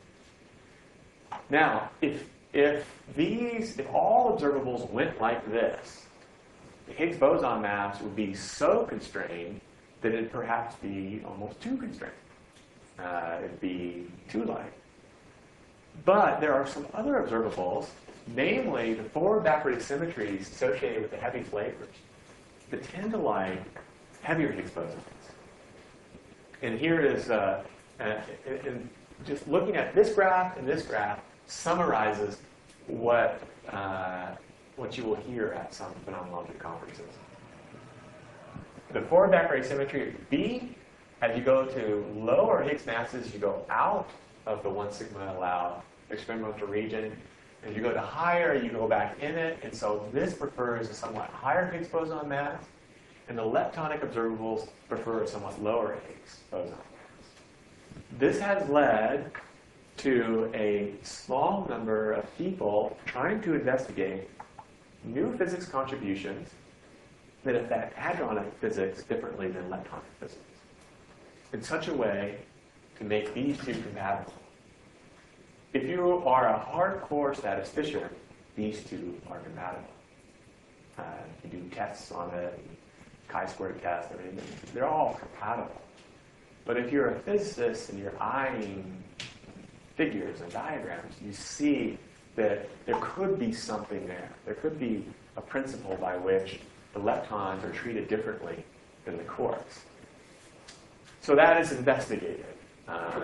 Now, if, if these, if all observables went like this, the Higgs boson mass would be so constrained that it'd perhaps be almost too constrained. Uh, it'd be too light. But there are some other observables, namely the forward-backward asymmetries associated with the heavy flavors, that tend to like heavier Higgs bosons. And here is, uh, uh, and just looking at this graph and this graph summarizes what uh, what you will hear at some phenomenology conferences. The forward-backward asymmetry of B, as you go to lower Higgs masses, you go out of the one sigma allowed experimental region. As you go to higher, you go back in it. And so this prefers a somewhat higher Higgs boson mass, and the leptonic observables prefer a somewhat lower Higgs boson mass. This has led to a small number of people trying to investigate new physics contributions that affect hadronic physics differently than leptonic physics, in such a way to make these two compatible. If you are a hardcore statistician, these two are compatible. Uh, you do tests on it, chi-squared tests, everything. They're all compatible. But if you're a physicist and you're eyeing figures and diagrams, you see that there could be something there. There could be a principle by which the leptons are treated differently than the quarks. So that is investigated. Uh,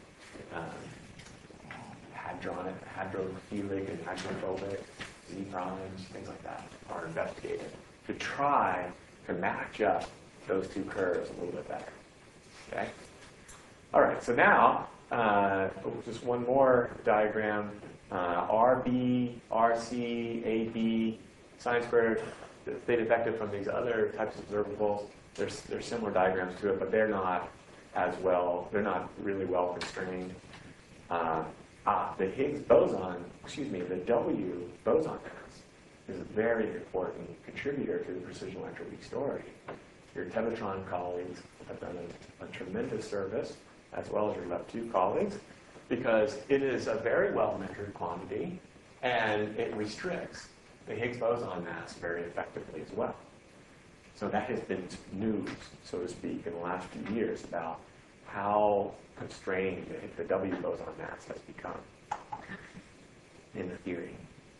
uh, hadron, hadrophilic and hydrophobic, Z primes, things like that are investigated to try to match up those two curves a little bit better. Okay? All right, so now, uh, just one more diagram. Uh, R B, R C, A B, sine squared, theta effective from these other types of observables. There's, there's similar diagrams to it, but they're not as well, they're not really well constrained. Uh, ah, the Higgs boson, excuse me, the W boson mass is a very important contributor to the precision electroweak story. Your Tevatron colleagues have done a, a tremendous service, as well as your L E P two colleagues, because it is a very well-measured quantity, and it restricts the Higgs boson mass very effectively as well. So that has been news, so to speak, in the last few years about how constrained the W boson mass has become in the theory.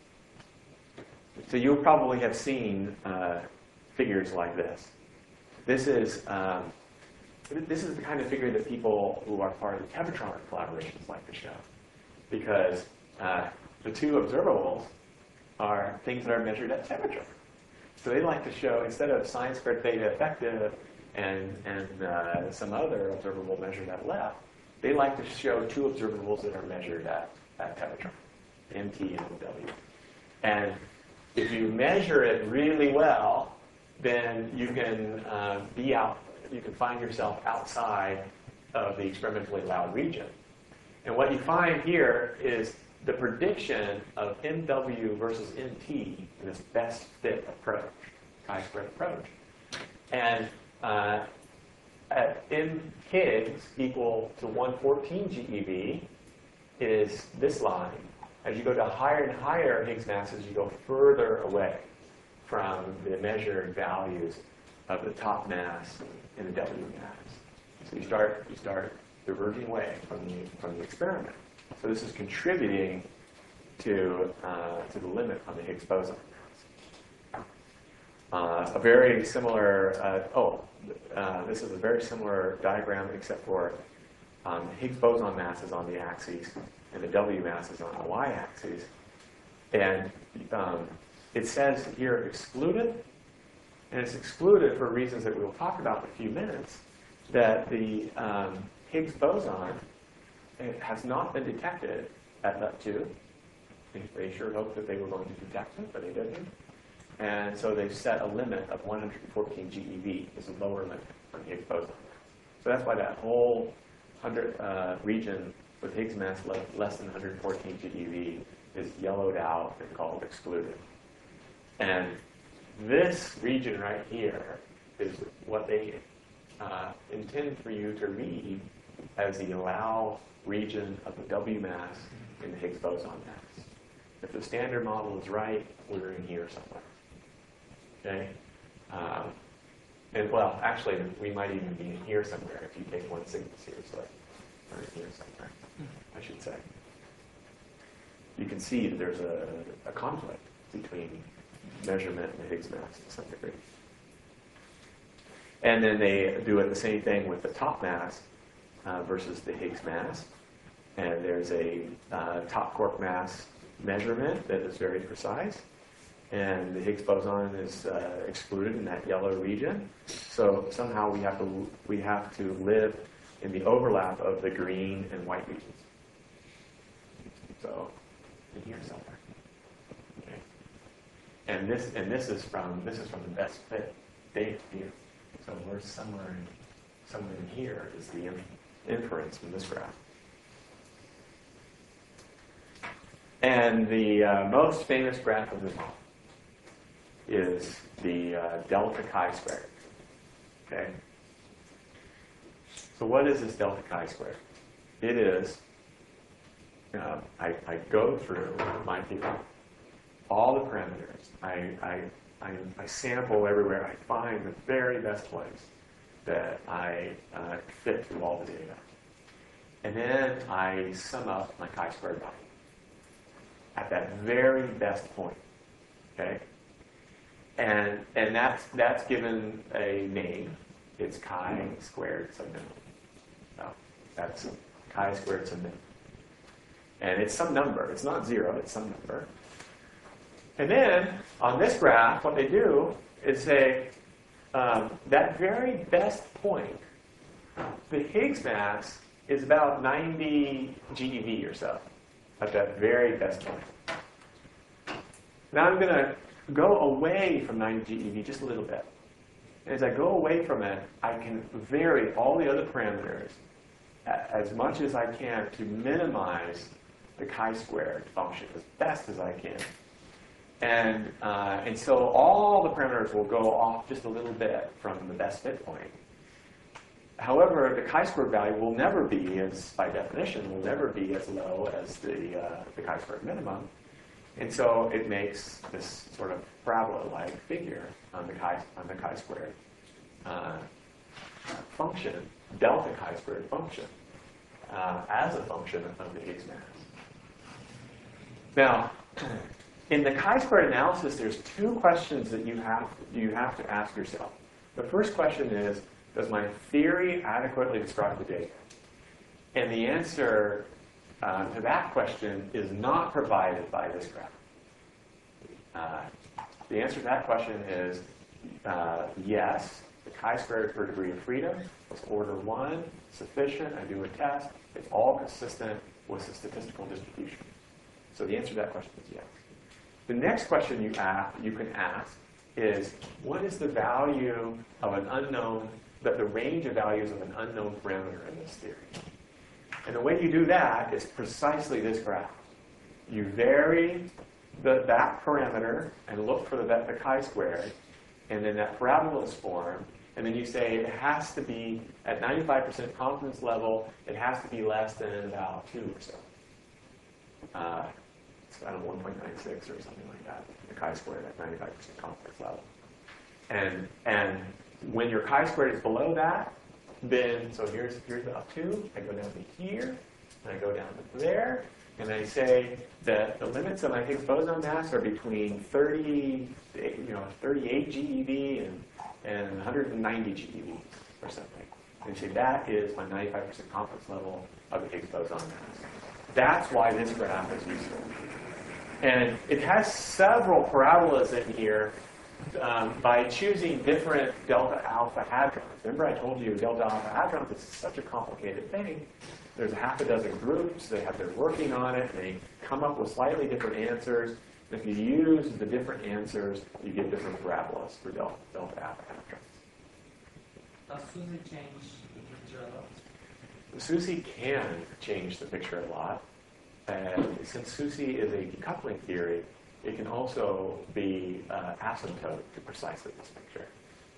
So you'll probably have seen uh, figures like this. This is um, this is the kind of figure that people who are part of the Tevatron collaborations like to show, because uh, the two observables are things that are measured at Tevatron. So they like to show, instead of sine squared theta effective and, and uh, some other observable measured at L E P, they like to show two observables that are measured at, at Tevatron, M T and M W. And if you measure it really well, then you can uh, be out, you can find yourself outside of the experimentally allowed region. And what you find here is the prediction of M W versus M T in this best fit approach, chi-squared approach. And uh, at M Higgs equal to one fourteen GeV is this line. As you go to higher and higher Higgs masses, you go further away from the measured values of the top mass and the W mass. So you start, you start diverging away from the, from the experiment. So this is contributing to, uh, to the limit on the Higgs boson mass. Uh, a very similar, uh, oh, uh, this is a very similar diagram except for um, Higgs boson mass is on the axis and the W mass is on the y-axis. And um, it says here excluded, and it's excluded for reasons that we'll talk about in a few minutes, that the um, Higgs boson it has not been detected at L E P two. They sure hoped that they were going to detect it, but they didn't. And so they've set a limit of one hundred fourteen GeV as a lower limit on the Higgs boson. So that's why that whole hundred uh, region with Higgs mass le less than one hundred fourteen GeV is yellowed out and called excluded. And this region right here is what they uh, intend for you to read as the allow region of the W mass in the Higgs boson mass. If the standard model is right, we're in here somewhere. Okay? Um, and well, actually, we might even be in here somewhere if you take one signal seriously. Or in here somewhere, I should say. You can see that there's a, a conflict between measurement and the Higgs mass to some degree. And then they do it the same thing with the top mass uh, versus the Higgs mass. And there's a uh, top quark mass measurement that is very precise. And the Higgs boson is uh, excluded in that yellow region. So somehow we have to we have to live in the overlap of the green and white regions. So in here somewhere. Okay. And this and this is from this is from the best fit data here. So we're somewhere in, somewhere in here is the inference from this graph. And the uh, most famous graph of them all is the uh, delta chi-squared. Okay. So what is this delta chi-squared? It is, uh, I, I go through my theory, all the parameters. I, I I, I sample everywhere. I find the very best place that I uh, fit through all the data. And then I sum up my chi-squared value at that very best point. Okay? And, and that's, that's given a name. It's chi-squared subminimum. So that's chi-squared subminimum. And it's some number. It's not zero. It's some number. And then, on this graph, what they do is say, um, that very best point, the Higgs mass is about ninety G E V or so, at that very best point. Now I'm going to go away from ninety G E V just a little bit. And as I go away from it, I can vary all the other parameters as much as I can to minimize the chi-squared function as best as I can. And, uh, and so all the parameters will go off just a little bit from the best fit point. However, the chi-squared value will never be, as by definition, will never be as low as the, uh, the chi-squared minimum. And so it makes this sort of parabola-like figure on the chi, on the chi-squared uh, function, delta chi-squared function, uh, as a function of the Higgs mass. Now, in the chi-squared analysis, there's two questions that you have, you have to ask yourself. The first question is, does my theory adequately describe the data? And the answer uh, to that question is not provided by this graph. Uh, the answer to that question is uh, yes. The chi-squared per degree of freedom is order one, sufficient. I do a test. It's all consistent with the statistical distribution. So the answer to that question is yes. The next question you, ask, you can ask is, what is the value of an unknown, the, the range of values of an unknown parameter in this theory? And the way you do that is precisely this graph. You vary the, that parameter and look for the, the chi-squared, and then that parabola is formed, and then you say it has to be at ninety-five percent confidence level, it has to be less than about two or so. Uh, I don't know, one point nine six or something like that, the chi-squared at ninety-five percent confidence level. And, and when your chi-squared is below that, then, so here's, here's the up two, I go down to here, and I go down to there, and I say that the limits of my Higgs boson mass are between thirty, you know, thirty-eight G E V and, and one hundred ninety G E V or something. And you say that is my ninety-five percent confidence level of the Higgs boson mass. That's why this graph is useful. And it has several parabolas in here um, by choosing different delta alpha hadrons. Remember I told you delta alpha hadrons is such a complicated thing. There's a half a dozen groups. They have been working on it. And they come up with slightly different answers. And if you use the different answers, you get different parabolas for delta, delta alpha hadrons. Does SUSY change the picture a lot? SUSY can change the picture a lot. And since SUSY is a decoupling theory, it can also be uh, asymptotic to precisely this picture.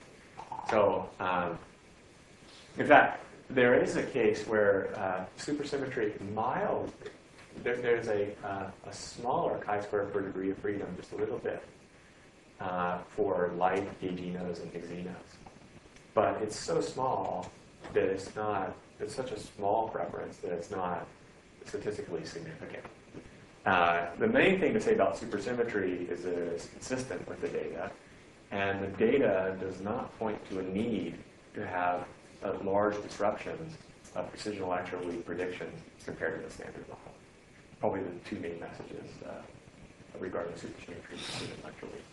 So, um, in fact, there is a case where uh, supersymmetry mild, there, there's a, uh, a smaller chi-squared per degree of freedom, just a little bit, uh, for light Higginos and Higsinos. But it's so small that it's not, it's such a small preference that it's not statistically significant. Uh, the main thing to say about supersymmetry is that it's consistent with the data, and the data does not point to a need to have uh, large disruptions of precision electron weak predictions compared to the standard model. Probably the two main messages uh, regarding supersymmetry and precision electron weak.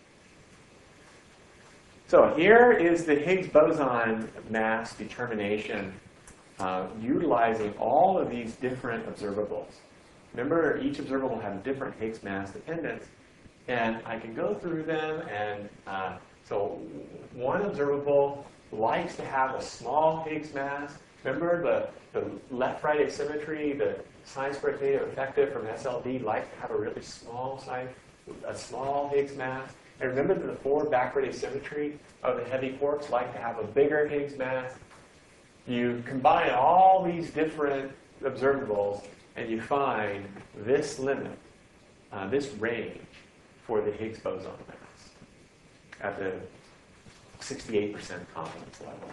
So here is the Higgs boson mass determination uh, utilizing all of these different observables. Remember, each observable has different Higgs mass dependence, and I can go through them, and uh, so one observable likes to have a small Higgs mass. Remember the, the left-right asymmetry, the sine squared theta effective from S L D likes to have a really small sine, a small Higgs mass. And remember that the forward backward asymmetry of the heavy quarks like to have a bigger Higgs mass. You combine all these different observables, and you find this limit, uh, this range for the Higgs boson mass. at the sixty-eight percent confidence level.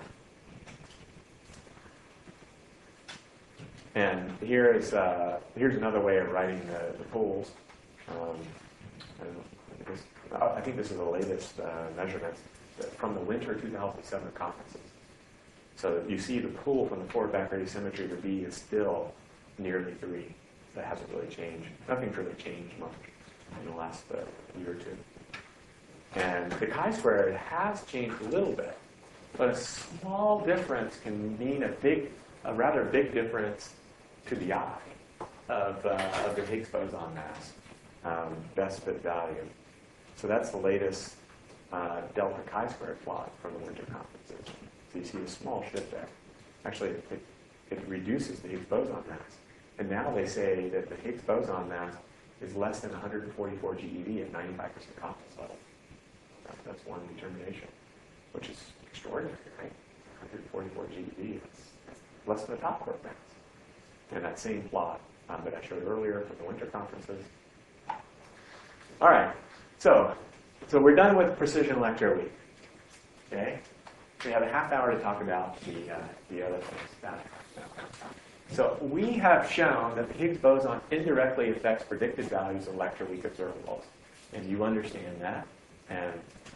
And here is uh, here's another way of writing the, the pools. Um, and this, I think this is the latest uh, measurements from the winter two thousand seven conferences. So you see the pool from the forward backward asymmetry to B is still nearly three. That hasn't really changed. Nothing's really changed much in the last uh, year or two. And the chi-squared has changed a little bit, but a small difference can mean a big, a rather big difference to the eye of, uh, of the Higgs boson mass, um, best fit value. So that's the latest uh, delta chi-squared plot from the winter conferences. So you see a small shift there. Actually, it, it reduces the Higgs boson mass. And now they say that the Higgs boson mass is less than one hundred forty-four GeV at ninety-five percent confidence level. That's one determination, which is extraordinary, right? one hundred forty-four GeV, that's less than the top quark mass. And that same plot um, that I showed earlier from the winter conferences. All right, so so we're done with precision lecture week. Okay, we have a half hour to talk about the uh, the other things. That, So we have shown that the Higgs boson indirectly affects predicted values of lecture week observables, and you understand that. And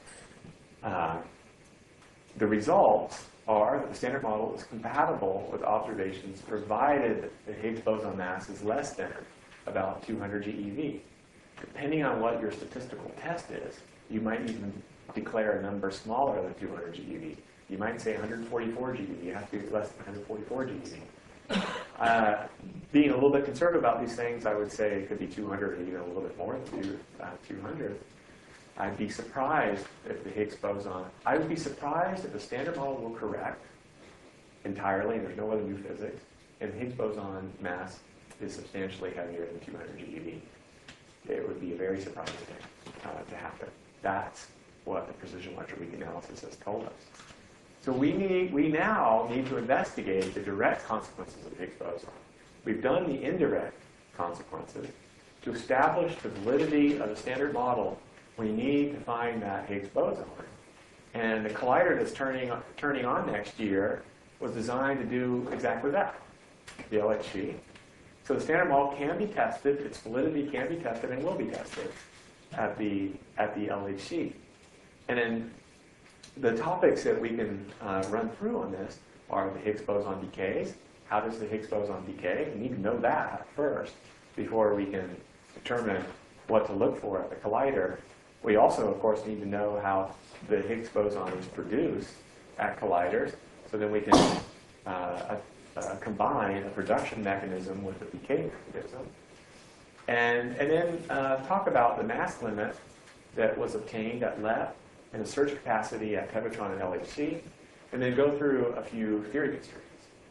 uh, the results are that the standard model is compatible with observations provided that the Higgs boson mass is less than about two hundred GeV. Depending on what your statistical test is, you might even declare a number smaller than two hundred GeV. You might say one hundred forty-four GeV. You have to be less than one hundred forty-four GeV. Uh, being a little bit conservative about these things, I would say it could be two hundred or even a little bit more than two, uh, two hundred. I'd be surprised if the Higgs boson, I would be surprised if the standard model will correct entirely and there's no other new physics, and the Higgs boson mass is substantially heavier than two hundred GeV. It would be a very surprising thing uh, to happen. That's what the precision lecture week analysis has told us. So we need, we now need to investigate the direct consequences of the Higgs boson. We've done the indirect consequences. To establish the validity of the standard model, we need to find that Higgs boson. And the collider that's turning, turning on next year was designed to do exactly that, the L H C. So the standard model can be tested, its validity can be tested and will be tested at the, at the L H C. And then the topics that we can uh, run through on this are the Higgs boson decays. How does the Higgs boson decay? We need to know that first before we can determine what to look for at the collider. We also, of course, need to know how the Higgs boson is produced at colliders, so then we can uh, uh, uh, combine a production mechanism with a decay mechanism. And, and then uh, talk about the mass limit that was obtained at L E P and the surge capacity at Tevatron and L H C, and then go through a few theory constraints.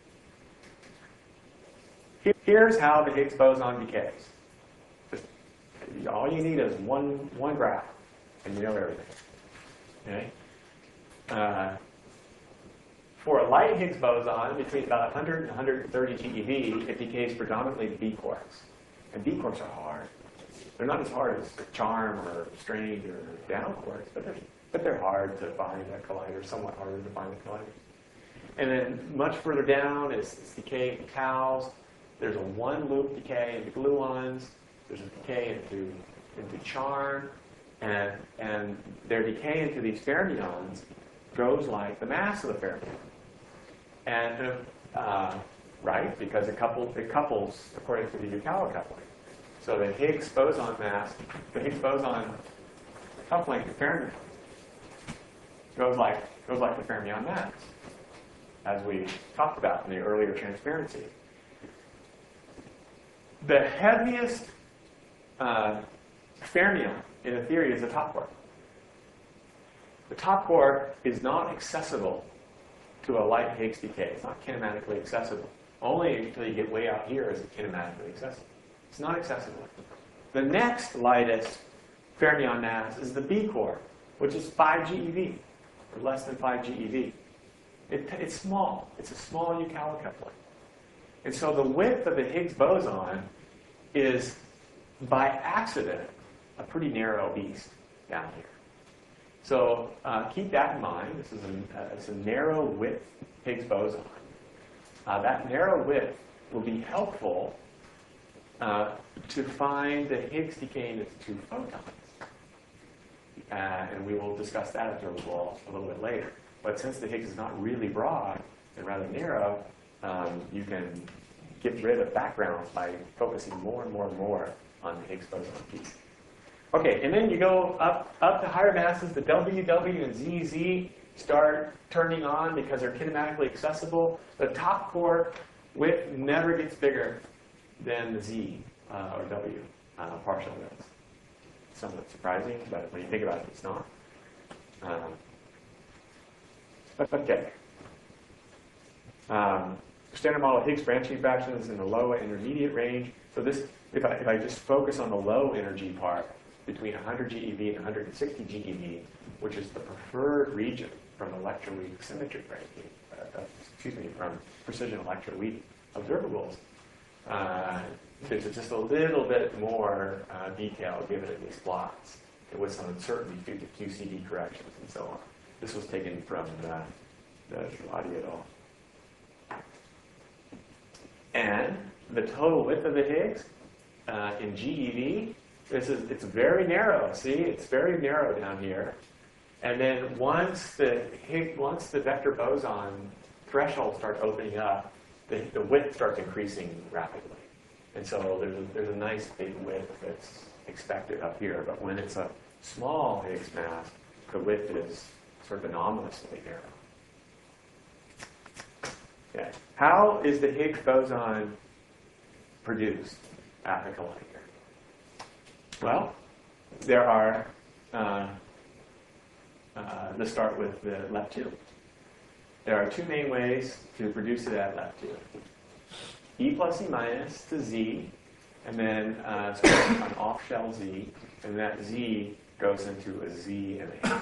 Here's how the Higgs boson decays. Just, all you need is one, one graph, and you know everything. Okay? Uh, for a light Higgs boson, between about one hundred and one hundred thirty GeV, it decays predominantly to B quarks. And B quarks are hard. They're not as hard as charm or strange or down quarks, but they're, but they're hard to find at colliders, somewhat harder to find at colliders. And then much further down is, is decay in taus. There's a one-loop decay into gluons. There's a decay into, into charm. And, and their decay into these fermions goes like the mass of the fermion. And, uh, right, because it, couple, it couples according to the Yukawa coupling. So the Higgs boson mass, the Higgs boson coupling to fermion goes like, goes like the fermion mass, as we talked about in the earlier transparency. The heaviest uh, fermion in a theory is the top quark. The top quark is not accessible to a light Higgs decay. It's not kinematically accessible. Only until you get way out here is it kinematically accessible. It's not accessible. The next lightest fermion mass is the B quark, which is five GeV, or less than five GeV. It, it's small. It's a small Yukawa coupling. And so the width of the Higgs boson is, by accident, a pretty narrow beast down here. So uh, keep that in mind. This is a, uh, it's a narrow width Higgs boson. Uh, that narrow width will be helpful uh, to find the Higgs decaying into two photons. Uh, and we will discuss that observable a little bit later. But since the Higgs is not really broad and rather narrow, um, you can get rid of backgrounds by focusing more and more and more on the Higgs boson piece. Okay, and then you go up, up to higher masses, the W W and Z Z start turning on because they're kinematically accessible. The top core width never gets bigger than the Z uh, or W uh, partial widths. Somewhat surprising, but when you think about it, it's not. Um, okay. Um, standard model Higgs branching fractions in the low and intermediate range. So this, if I, if I just focus on the low energy part, between one hundred GeV and one hundred sixty GeV, which is the preferred region from electroweak symmetry ranking, uh, excuse me, from precision electroweak observables, uh, there's just a little bit more uh, detail given in these plots with some uncertainty due to Q C D corrections and so on. This was taken from the, the Lottie et al. And the total width of the Higgs uh, in GeV, this is, it's very narrow. See, it's very narrow down here. And then once the Higgs, once the vector boson threshold starts opening up, the, the width starts increasing rapidly. And so there's a, there's a nice big width that's expected up here. But when it's a small Higgs mass, the width is sort of anomalously narrow. Okay. How is the Higgs boson produced at the collider? Well, there are, uh, uh, let's start with the left two. There are two main ways to produce it at left two. E plus E minus to Z, and then uh, sort of an off-shell Z, and that Z goes into a Z and a Higgs.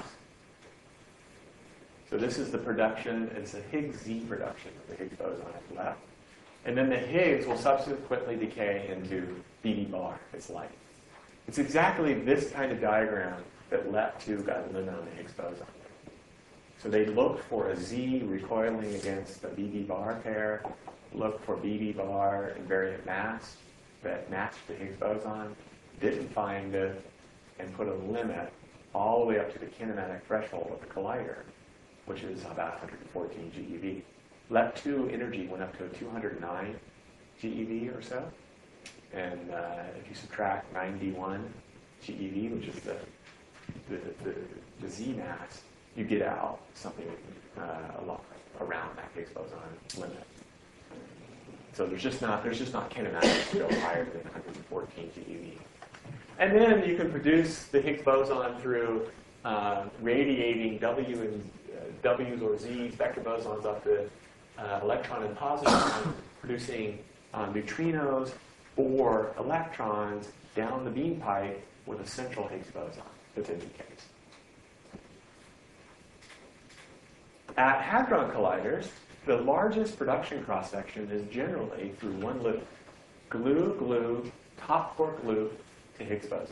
So this is the production, it's a Higgs Z production of the Higgs boson at the left. And then the Higgs will subsequently decay into B B bar, its light. It's exactly this kind of diagram that L E P two got a limit on the Higgs boson. So they looked for a Z recoiling against the B B bar pair, looked for B B bar invariant mass that matched the Higgs boson, didn't find it, and put a limit all the way up to the kinematic threshold of the collider, which is about one hundred fourteen GeV. L E P two energy went up to two hundred nine GeV or so. And uh, if you subtract ninety-one GeV, which is the, the, the, the Z mass, you get out something uh, a lot around that Higgs boson limit. So there's just not there's just not kinematics to go higher than one hundred fourteen GeV. And then you can produce the Higgs boson through uh, radiating W and uh, W's or Z's, vector bosons up the uh, electron and positron, producing uh, neutrinos or electrons down the beam pipe with a central Higgs boson that then decays. At hadron colliders, the largest production cross-section is generally through one loop. Glue, glue, top quark loop to Higgs boson.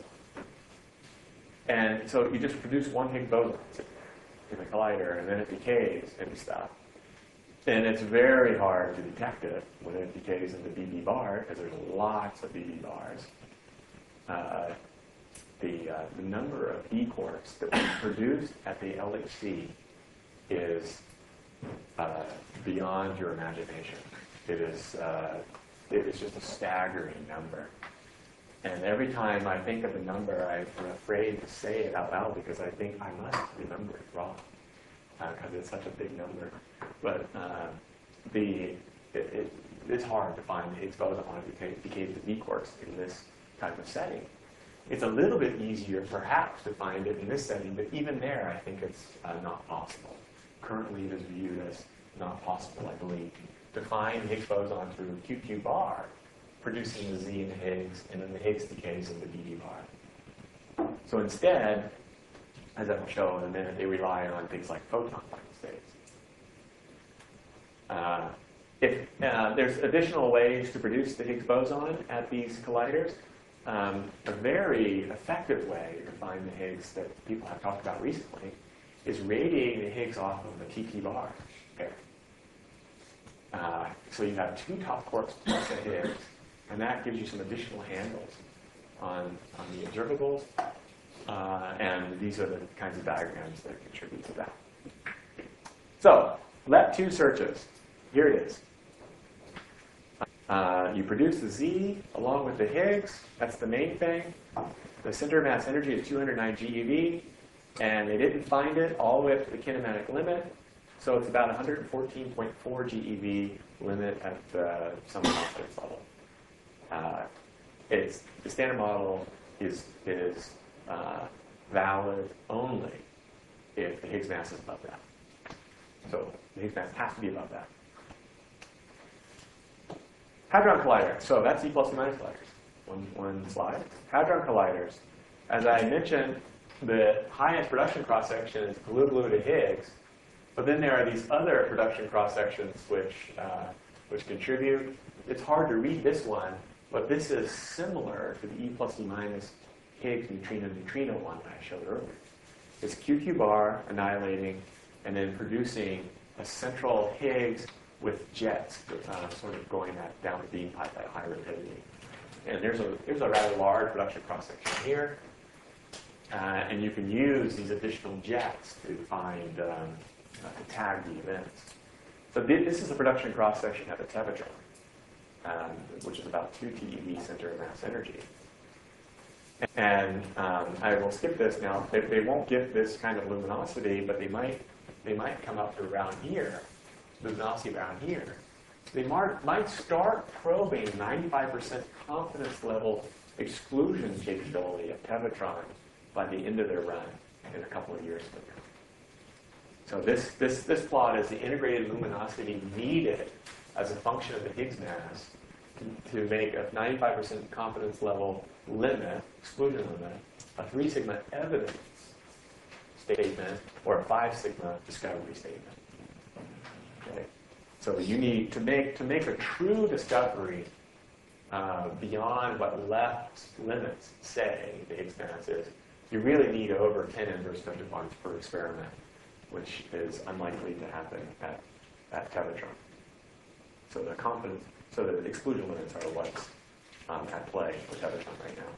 And so you just produce one Higgs boson in the collider, and then it decays and stuff. And it's very hard to detect it when it decays into B B bar, because there's lots of B B bars. Uh, the, uh, the number of B quarks that we produce at the L H C is uh, beyond your imagination. It is, uh, it is just a staggering number. And every time I think of the number, I'm afraid to say it out loud because I think I must remember it wrong, because uh, it's such a big number. But uh, the, it, it, it's hard to find the Higgs boson that decays to B quarks in this type of setting. It's a little bit easier, perhaps, to find it in this setting, but even there, I think it's uh, not possible. Currently, it is viewed as not possible, I believe, to find Higgs boson through Q Q bar, producing the Z in the Higgs, and then the Higgs decays into B B bar. So instead, as I will show in a minute, they rely on things like photon final states. Uh, if uh, there's additional ways to produce the Higgs boson at these colliders, um, a very effective way to find the Higgs that people have talked about recently is radiating the Higgs off of the T P bar pair. Uh, so you have two top quarks plus a Higgs, and that gives you some additional handles on, on the observables. Uh, and these are the kinds of diagrams that contribute to that. So, L E P two searches. Here it is. Uh, you produce the Z along with the Higgs. That's the main thing. The center mass energy is two hundred nine GeV, and they didn't find it all the way up to the kinematic limit. So it's about one hundred fourteen point four GeV limit at uh, some confidence level. Uh, it's, the standard model is, is uh, valid only if the Higgs mass is above that. So the Higgs mass has to be above that. Hadron collider. So that's E plus and minus colliders. One, one slide. Hadron colliders. As I mentioned, the highest production cross-section is glue-glue to Higgs. But then there are these other production cross-sections which, uh, which contribute. It's hard to read this one, but this is similar to the E plus E minus Higgs neutrino-neutrino one that I showed earlier. It's Q Q bar annihilating and then producing a central Higgs with jets uh, sort of going that down the beam pipe at high rapidity. And there's a, there's a rather large production cross-section here. Uh, and you can use these additional jets to find, um, uh, to tag the events. So th this is the production cross-section at the Tevatron, um, which is about two TeV center mass energy. And um, I will skip this now. They, they won't get this kind of luminosity, but they might, they might come up to around here, luminosity around here. They might, might start probing ninety-five percent confidence level exclusion capability at Tevatron by the end of their run in a couple of years from now. So this, this, this plot is the integrated luminosity needed as a function of the Higgs mass to, to make a ninety-five percent confidence level limit, exclusion limit, a three sigma evidence statement, or a five sigma discovery statement. Okay? So you need to make to make a true discovery uh, beyond what left limits say the Higgs mass is. You really need over ten inverse femtobarns per experiment, which is unlikely to happen at at Tevatron. So the confidence, so the exclusion limits are what's um, at play with Tevatron right now.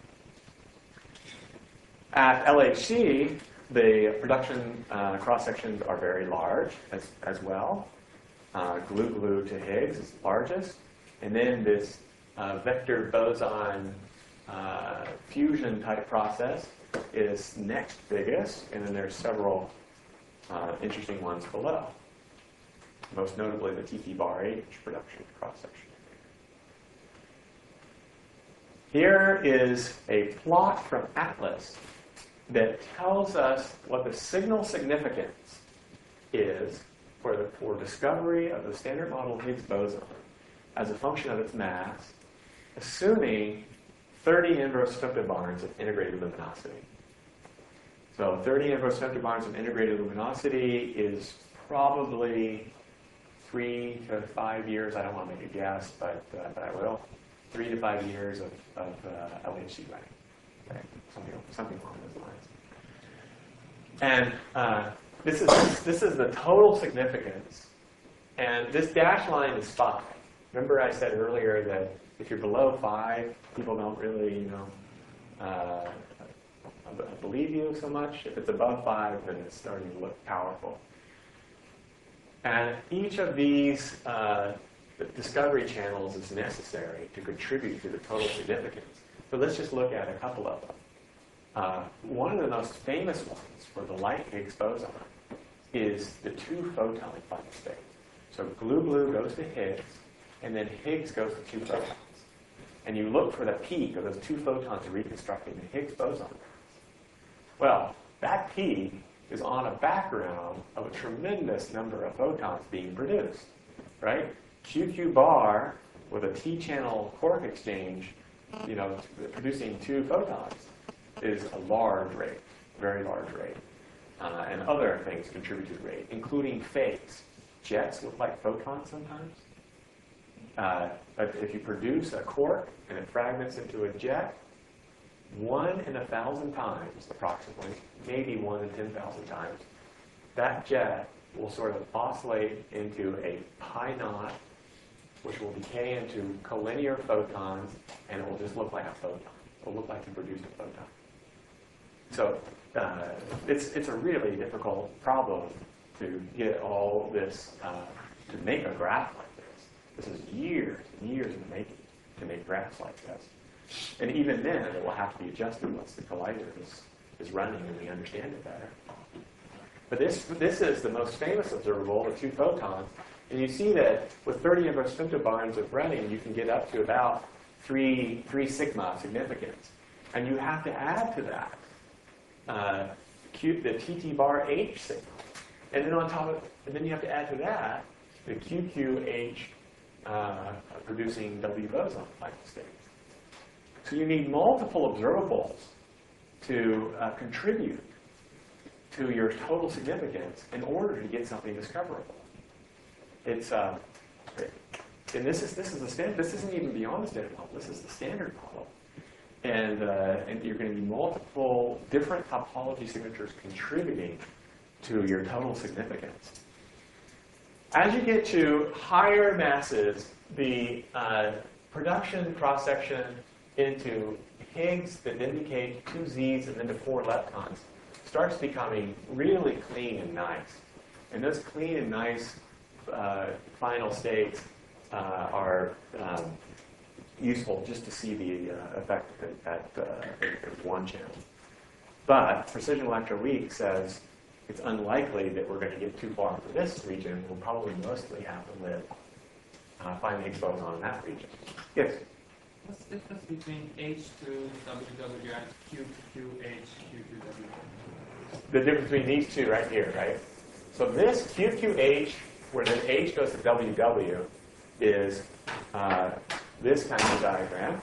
At L H C, the production uh, cross sections are very large as as well. Uh, glue-glue to Higgs is the largest. And then this uh, vector boson uh, fusion type process is next biggest. And then there's several uh, interesting ones below. Most notably the T P bar H production cross-section. Here is a plot from ATLAS that tells us what the signal significance is for the for discovery of the standard model Higgs boson as a function of its mass, assuming thirty inverse femtobarns of integrated luminosity. So thirty inverse femtobarns of integrated luminosity is probably three to five years. I don't want to make a guess, but, uh, but I will. Three to five years of, of uh, L H C running. Okay? Something, something along those lines. And uh, this is this is the total significance, and this dashed line is five. Remember, I said earlier that if you're below five, people don't really, you know, uh, believe you so much. If it's above five, then it's starting to look powerful. And each of these uh, discovery channels is necessary to contribute to the total significance. So let's just look at a couple of them. Uh, one of the most famous ones for the light Higgs boson is the two photon final state. So glue-glue goes to Higgs, and then Higgs goes to two photons. And you look for the peak of those two photons reconstructing the Higgs boson. Well, that peak is on a background of a tremendous number of photons being produced, right? Q Q bar with a T-channel quark exchange, you know, producing two photons is a large rate, very large rate. Uh, and other things contribute to the rate, including phase. Jets look like photons sometimes. Uh, but if you produce a quark and it fragments into a jet, one in a thousand times, approximately, maybe one in ten thousand times, that jet will sort of oscillate into a pi naught, which will decay into collinear photons, and it will just look like a photon. It will look like you produced a photon. So uh, it's, it's a really difficult problem to get all this, uh, to make a graph like this. This is years and years in the making to make graphs like this. And even then, it will have to be adjusted once the collider is, is running and we understand it better. But this, this is the most famous observable, the two photons. And you see that with thirty inverse femtobarns of running, you can get up to about three, three sigma significance. And you have to add to that uh, Q, the T T bar H signal. And then on top of, and then you have to add to that the Q Q H uh, producing W boson type states. So you need multiple observables to uh, contribute to your total significance in order to get something discoverable. It's uh, and this is this is the standard. This isn't even beyond the standard model. This is the standard model, and uh, and you're going to need multiple different topology signatures contributing to your total significance. As you get to higher masses, the uh, production cross-section into Higgs that indicate two Z's and then to four leptons starts becoming really clean and nice. And those clean and nice uh, final states uh, are um, useful just to see the uh, effect at, at, uh, at one channel. But Precision Electroweak says it's unlikely that we're going to get too far into this region. We'll probably mostly have to live, uh, find Higgs boson in that region. Yes? What's the difference between H two W W and Q Q H Q Q W? The difference between these two right here, right? So this Q Q H, where the H goes to W W, is uh, this kind of diagram.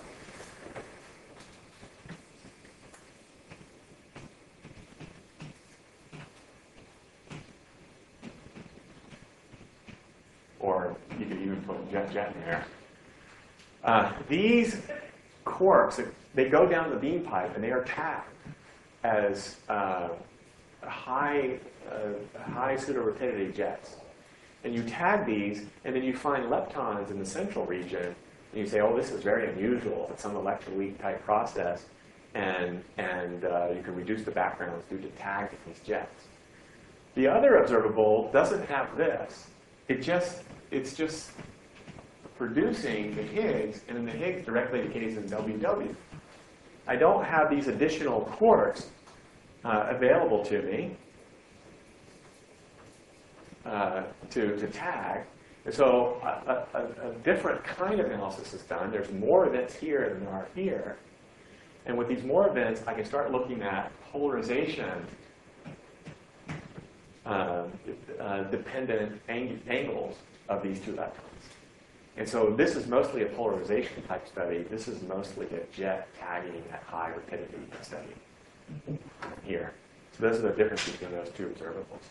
Or you could even put jet jet in there. Uh, these quarks, they go down the beam pipe and they are tagged as uh, high, uh, high pseudo-rapidity jets. And you tag these, and then you find leptons in the central region, and you say, oh, this is very unusual. It's some electroweak type process, and, and uh, you can reduce the backgrounds due to tagged in these jets. The other observable doesn't have this. It just, it's just producing the Higgs, and then the Higgs directly decays in W W. I don't have these additional quarks uh, available to me uh, to, to tag. And so a, a, a different kind of analysis is done. There's more events here than there are here. And with these more events, I can start looking at polarization uh, uh, dependent ang angles of these two leptons. And so this is mostly a polarization type study. This is mostly a jet tagging at high rapidity study here. So those are the differences between those two observables.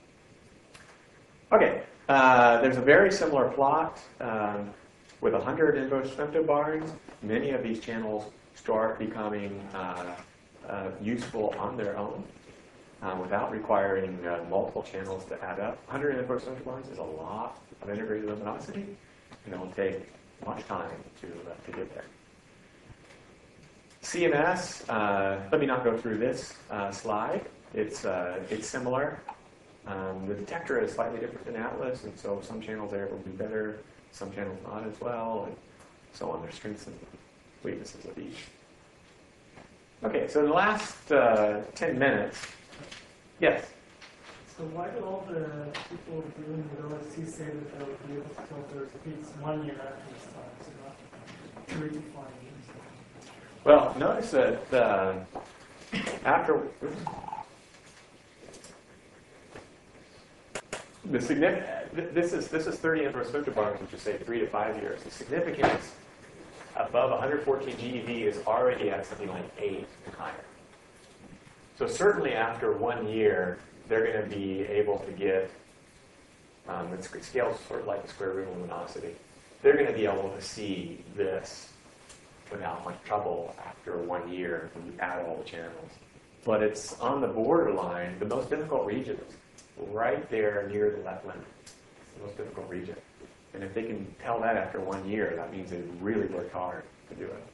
Okay, uh, there's a very similar plot um, with one hundred inverse femtobarns. Many of these channels start becoming uh, uh, useful on their own uh, without requiring uh, multiple channels to add up. one hundred inverse femtobarns is a lot of integrated luminosity, and it will take much time to, uh, to get there. C M S, uh, let me not go through this uh, slide. It's, uh, it's similar. Um, the detector is slightly different than Atlas, and so some channels there will do better, some channels not as well, and so on. There's strengths and weaknesses of each. Okay, so in the last uh, ten minutes, yes? So why do all the people doing the O S C say that they'll be able to tell their peaks one year after the start, so not three to five years? Well, notice that uh, after the significant, this is this is thirty inverse femtobarns, which is say three to five years. The significance above one hundred fourteen G eV is already at something like eight and higher. So certainly after one year, they're going to be able to get, um, it scales sort of like the square root of luminosity. They're going to be able to see this without much trouble after one year when you add all the channels. But it's on the borderline, the most difficult region, right there near the left limit. It's the most difficult region. And if they can tell that after one year, that means they really worked hard to do it.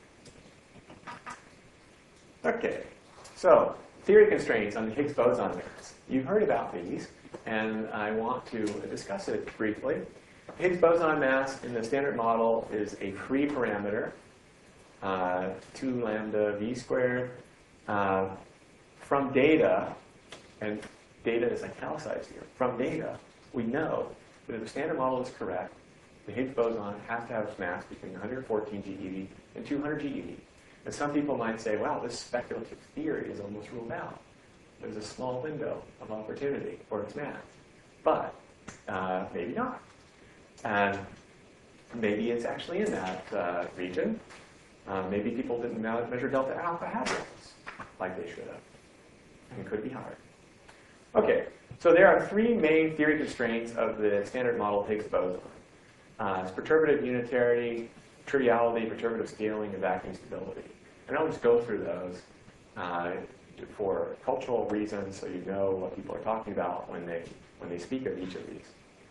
Okay, so theory constraints on the Higgs boson mass. You've heard about these, and I want to discuss it briefly. Higgs boson mass in the standard model is a free parameter, uh, two lambda v squared. Uh, from data, and data is italicized here, from data, we know that if the standard model is correct, the Higgs boson has to have mass between one hundred fourteen GeV and two hundred GeV. And some people might say, wow, this speculative theory is almost ruled out. There's a small window of opportunity for its mass. But uh, maybe not. And maybe it's actually in that uh, region. Uh, maybe people didn't measure delta alpha hadrons like they should have. And it could be hard. Okay, so there are three main theory constraints of the standard model Higgs boson. Uh, it's perturbative unitarity, triviality, perturbative scaling, and vacuum stability. And I'll just go through those uh, for cultural reasons, so you know what people are talking about when they when they speak of each of these.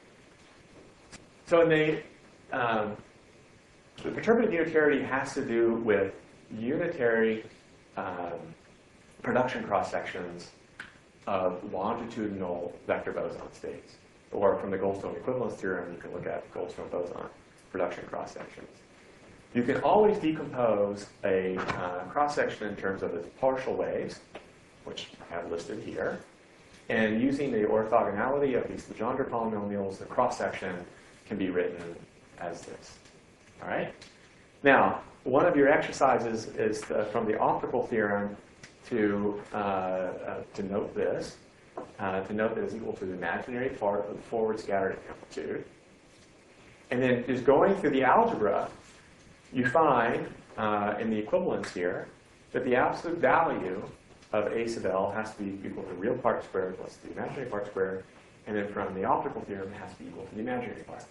So in the, um, the perturbative unitarity has to do with unitary um, production cross sections of longitudinal vector boson states. Or from the Goldstone equivalence theorem, you can look at Goldstone boson production cross sections. You can always decompose a uh, cross-section in terms of its partial waves, which I have listed here. And using the orthogonality of these Legendre polynomials, the cross-section can be written as this. All right? Now, one of your exercises is the, from the optical theorem to, uh, uh, to note this, uh, to note that it's equal to the imaginary part of the forward scattered amplitude. And then just going through the algebra, you find uh, in the equivalence here that the absolute value of A sub L has to be equal to real part squared plus the imaginary part squared, and then from the optical theorem it has to be equal to the imaginary part.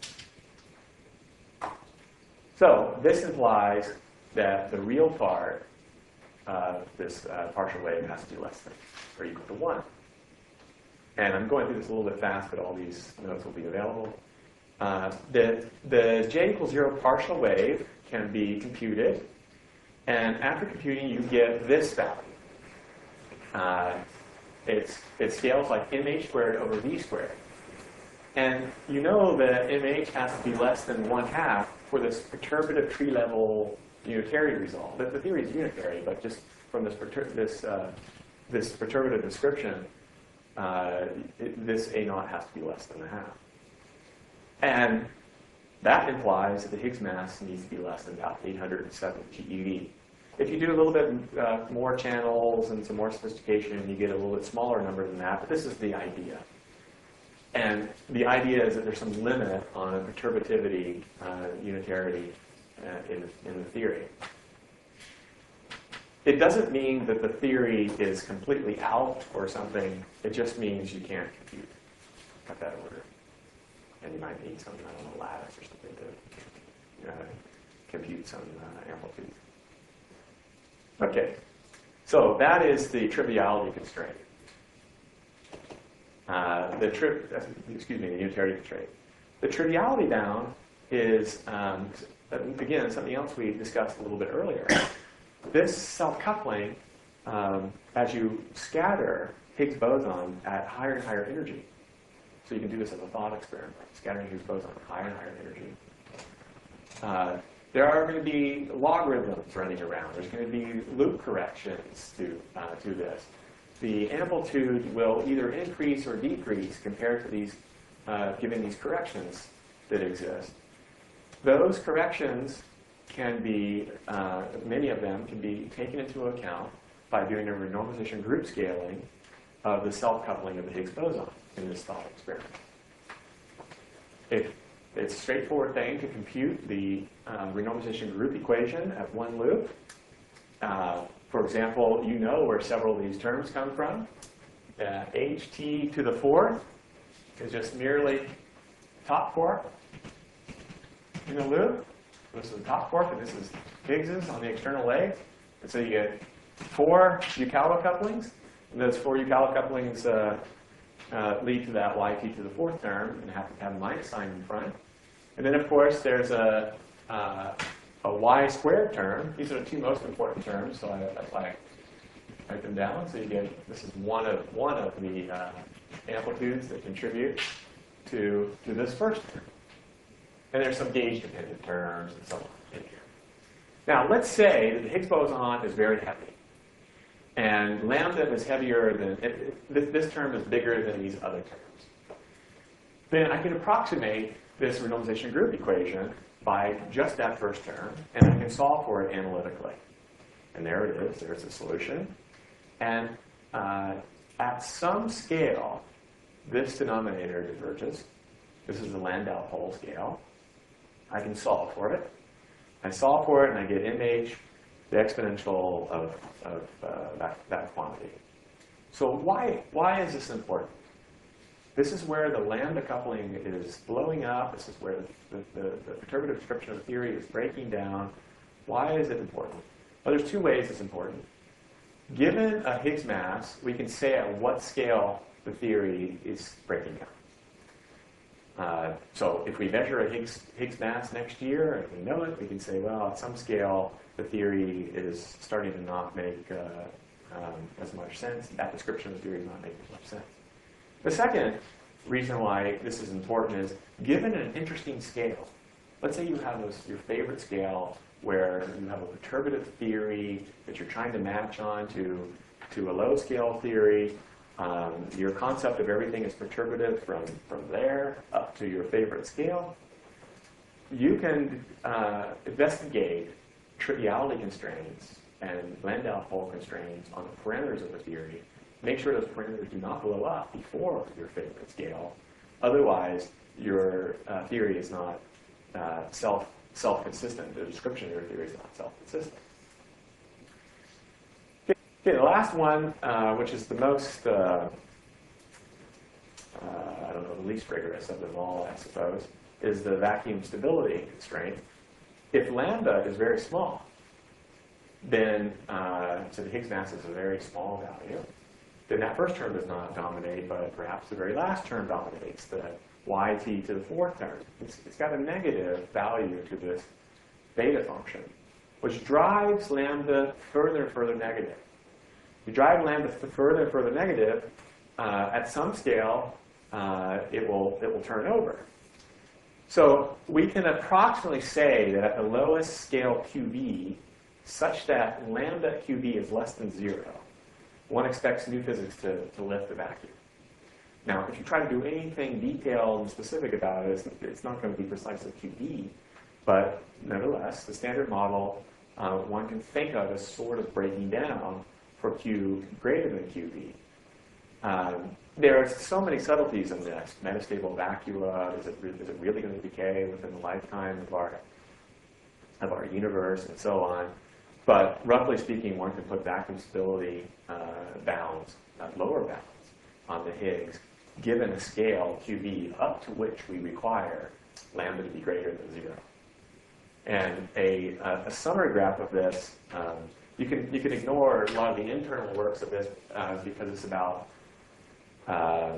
So this implies that the real part of this uh, partial wave has to be less than or equal to one. And I'm going through this a little bit fast, but all these notes will be available. Uh, the, the j equals zero partial wave can be computed, and after computing, you get this value. Uh, it's, it scales like mh squared over v squared. And you know that mh has to be less than one half for this perturbative tree-level unitary result. The, the theory is unitary, but just from this, pertur this, uh, this perturbative description, uh, it, this A naught has to be less than a half. And that implies that the Higgs mass needs to be less than about eight hundred seven GeV. If you do a little bit uh, more channels and some more sophistication, you get a little bit smaller number than that, but this is the idea. And the idea is that there's some limit on perturbativity, uh, unitarity uh, in, in the theory. It doesn't mean that the theory is completely out or something. It just means you can't compute at that order. And you might need some, I don't know, lattice or something to uh, compute some uh, amplitude. Okay, so that is the triviality constraint. Uh, the tri excuse me, the unitarity constraint. The triviality bound is, um, again, something else we discussed a little bit earlier. This self-coupling, um, as you scatter Higgs boson at higher and higher energy, so you can do this as a thought experiment, scattering Higgs boson at higher and higher energy. Uh, there are going to be logarithms running around. There's going to be loop corrections to, uh, to this. The amplitude will either increase or decrease compared to these, uh, given these corrections that exist. Those corrections can be, uh, many of them can be taken into account by doing a renormalization group scaling of the self-coupling of the Higgs boson in this thought experiment. If it's a straightforward thing to compute the uh, renormalization group equation at one loop. Uh, for example, you know where several of these terms come from. Uh, ht to the fourth is just merely top quark in the loop. This is the top quark, and this is Higgs's on the external legs. And so you get four Yukawa couplings, and those four Yukawa couplings uh, uh, lead to that yt to the fourth term, and have to have a minus sign in front. And then, of course, there's a, uh, a y squared term. These are the two most important terms, so I, that's why I write them down. So you get, this is one of, one of the uh, amplitudes that contribute to, to this first term. And there's some gauge-dependent terms and so on in here. Now, let's say that the Higgs boson is very heavy. And lambda is heavier than, it, it, this, this term is bigger than these other terms. Then I can approximate this renormalization group equation by just that first term, and I can solve for it analytically. And there it is. There's the solution. And uh, at some scale, this denominator diverges. This is the Landau-Pol scale. I can solve for it. I solve for it, and I get M H, the exponential of, of uh, that, that quantity. So why, why is this important? This is where the lambda coupling is blowing up. This is where the, the, the perturbative description of the theory is breaking down. Why is it important? Well, there's two ways it's important. Given a Higgs mass, we can say at what scale the theory is breaking down. Uh, so if we measure a Higgs, Higgs mass next year and we know it, we can say, well, at some scale, the theory is starting to not make uh, um, as much sense. That description of the theory is not making as much sense. The second reason why this is important is, given an interesting scale, let's say you have this, your favorite scale where you have a perturbative theory that you're trying to match on to, to a low scale theory. Um, your concept of everything is perturbative from, from there up to your favorite scale. You can uh, investigate triviality constraints and Landau-Pol constraints on the parameters of the theory. Make sure those parameters do not blow up before your favorite scale. Otherwise, your uh, theory is not uh, self, self-consistent. The description of your theory is not self-consistent. Okay, the last one, uh, which is the most, uh, uh, I don't know, the least rigorous of them all, I suppose, is the vacuum stability constraint. If lambda is very small, then, uh, so the Higgs mass is a very small value, then that first term does not dominate, but perhaps the very last term dominates, the yt to the fourth term. It's, it's got a negative value to this beta function, which drives lambda further and further negative. You drive lambda further and further negative, uh, at some scale, uh, it will it will turn over. So we can approximately say that at the lowest scale Q B, such that lambda Q B is less than zero, one expects new physics to, to lift the vacuum. Now, if you try to do anything detailed and specific about it, it's, it's not going to be precisely Q B, but nevertheless, the standard model uh, one can think of as sort of breaking down for Q greater than Q B. Um, there are so many subtleties in this. Metastable vacua, is it, re is it really going to decay within the lifetime of our, of our universe, and so on. But roughly speaking, one can put vacuum stability uh, bounds, uh, lower bounds, on the Higgs, given a scale Q B up to which we require lambda to be greater than zero. And a, a, a summary graph of this, um, You can, you can ignore a lot of the internal works of this uh, because it's about uh,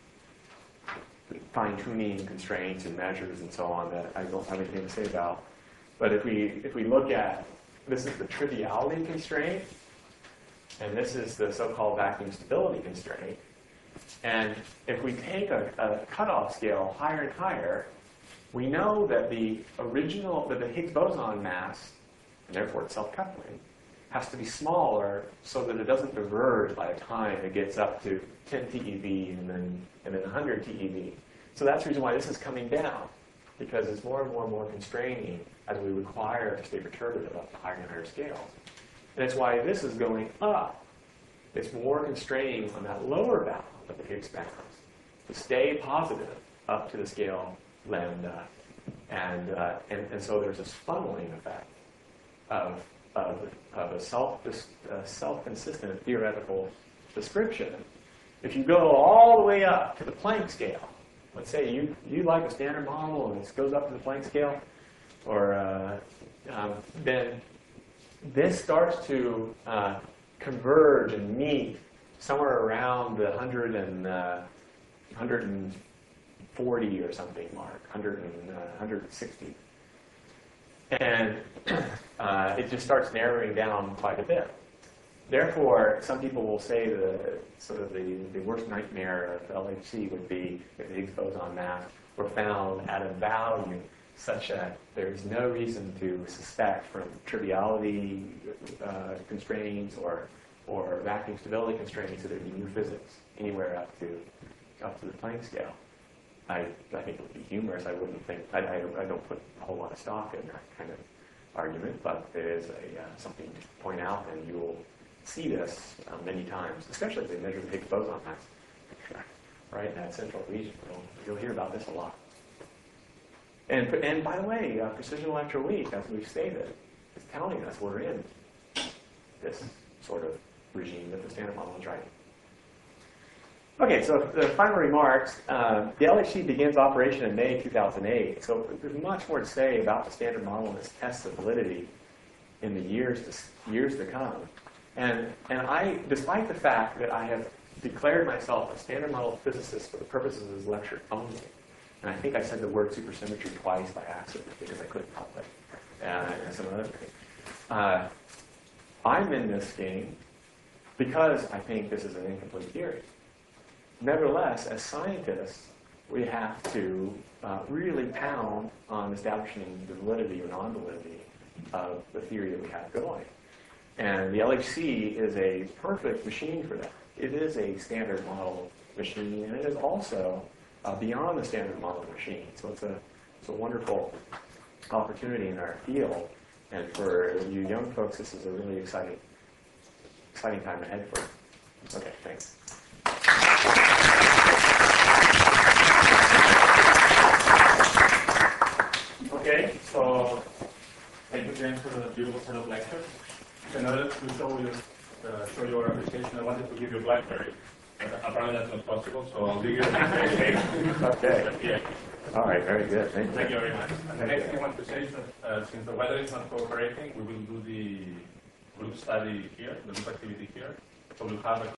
fine-tuning constraints and measures and so on that I don't have anything to say about. But if we, if we look at, this is the triviality constraint, and this is the so-called vacuum stability constraint. And if we take a, a cutoff scale higher and higher, we know that the original, that the Higgs boson mass, and therefore its self-coupling, has to be smaller so that it doesn't diverge by the time it gets up to ten T E V and then, and then one hundred T E V. So that's the reason why this is coming down, because it's more and more and more constraining as we require to stay perturbative up to higher and higher scales. And that's why this is going up. It's more constraining on that lower bound of the Higgs bounds to stay positive up to the scale lambda. And, uh, and, and so there's this funneling effect of Of, of a self, uh, self-consistent theoretical description. If you go all the way up to the Planck scale, let's say you, you like a standard model and it goes up to the Planck scale, or uh, um, then this starts to uh, converge and meet somewhere around the one hundred and uh, one hundred forty or something mark, one hundred and, uh, one hundred sixty. And uh, it just starts narrowing down quite a bit. Therefore, some people will say the sort of the, the worst nightmare of L H C would be if the Higgs boson mass were found at a value such that there's no reason to suspect from triviality uh, constraints or or vacuum stability constraints that there'd be new physics anywhere up to up to the Planck scale. I, I think it would be humorous. I wouldn't think, I, I, I don't put a whole lot of stock in that kind of argument, but it is a, uh, something to point out, and you will see this uh, many times, especially if they measure the Higgs boson mass, right in that central region. You'll, you'll hear about this a lot. And, and by the way, uh, Precision Electro Week, as we've stated, is telling us we're in this sort of regime that the Standard Model is writing. Okay, so the final remarks. Um, the L H C begins operation in May two thousand eight, so there's much more to say about the Standard Model and its tests of validity in the years to, years to come. And, and I, despite the fact that I have declared myself a Standard Model physicist for the purposes of this lecture only, and I think I said the word supersymmetry twice by accident because I couldn't help it, uh, and some other things. Uh, I'm in this game because I think this is an incomplete theory. Nevertheless, as scientists, we have to uh, really pound on establishing the validity or non-validity of the theory that we have going. And the L H C is a perfect machine for that. It is a Standard Model machine, and it is also uh, beyond the Standard Model machine. So it's a, it's a wonderful opportunity in our field. And for you young folks, this is a really exciting, exciting time ahead for you. Okay, thanks. Okay, so thank you, James, for the beautiful set of lectures. In order to show you, uh, show your appreciation, I wanted to give you a BlackBerry. Uh, apparently that's not possible, so I'll give you a Okay. yeah. All right, very good. Thank you. Thank you very much. And the next thing I want to say is that uh, since the weather is not cooperating, we will do the group study here, the group activity here. So we'll have a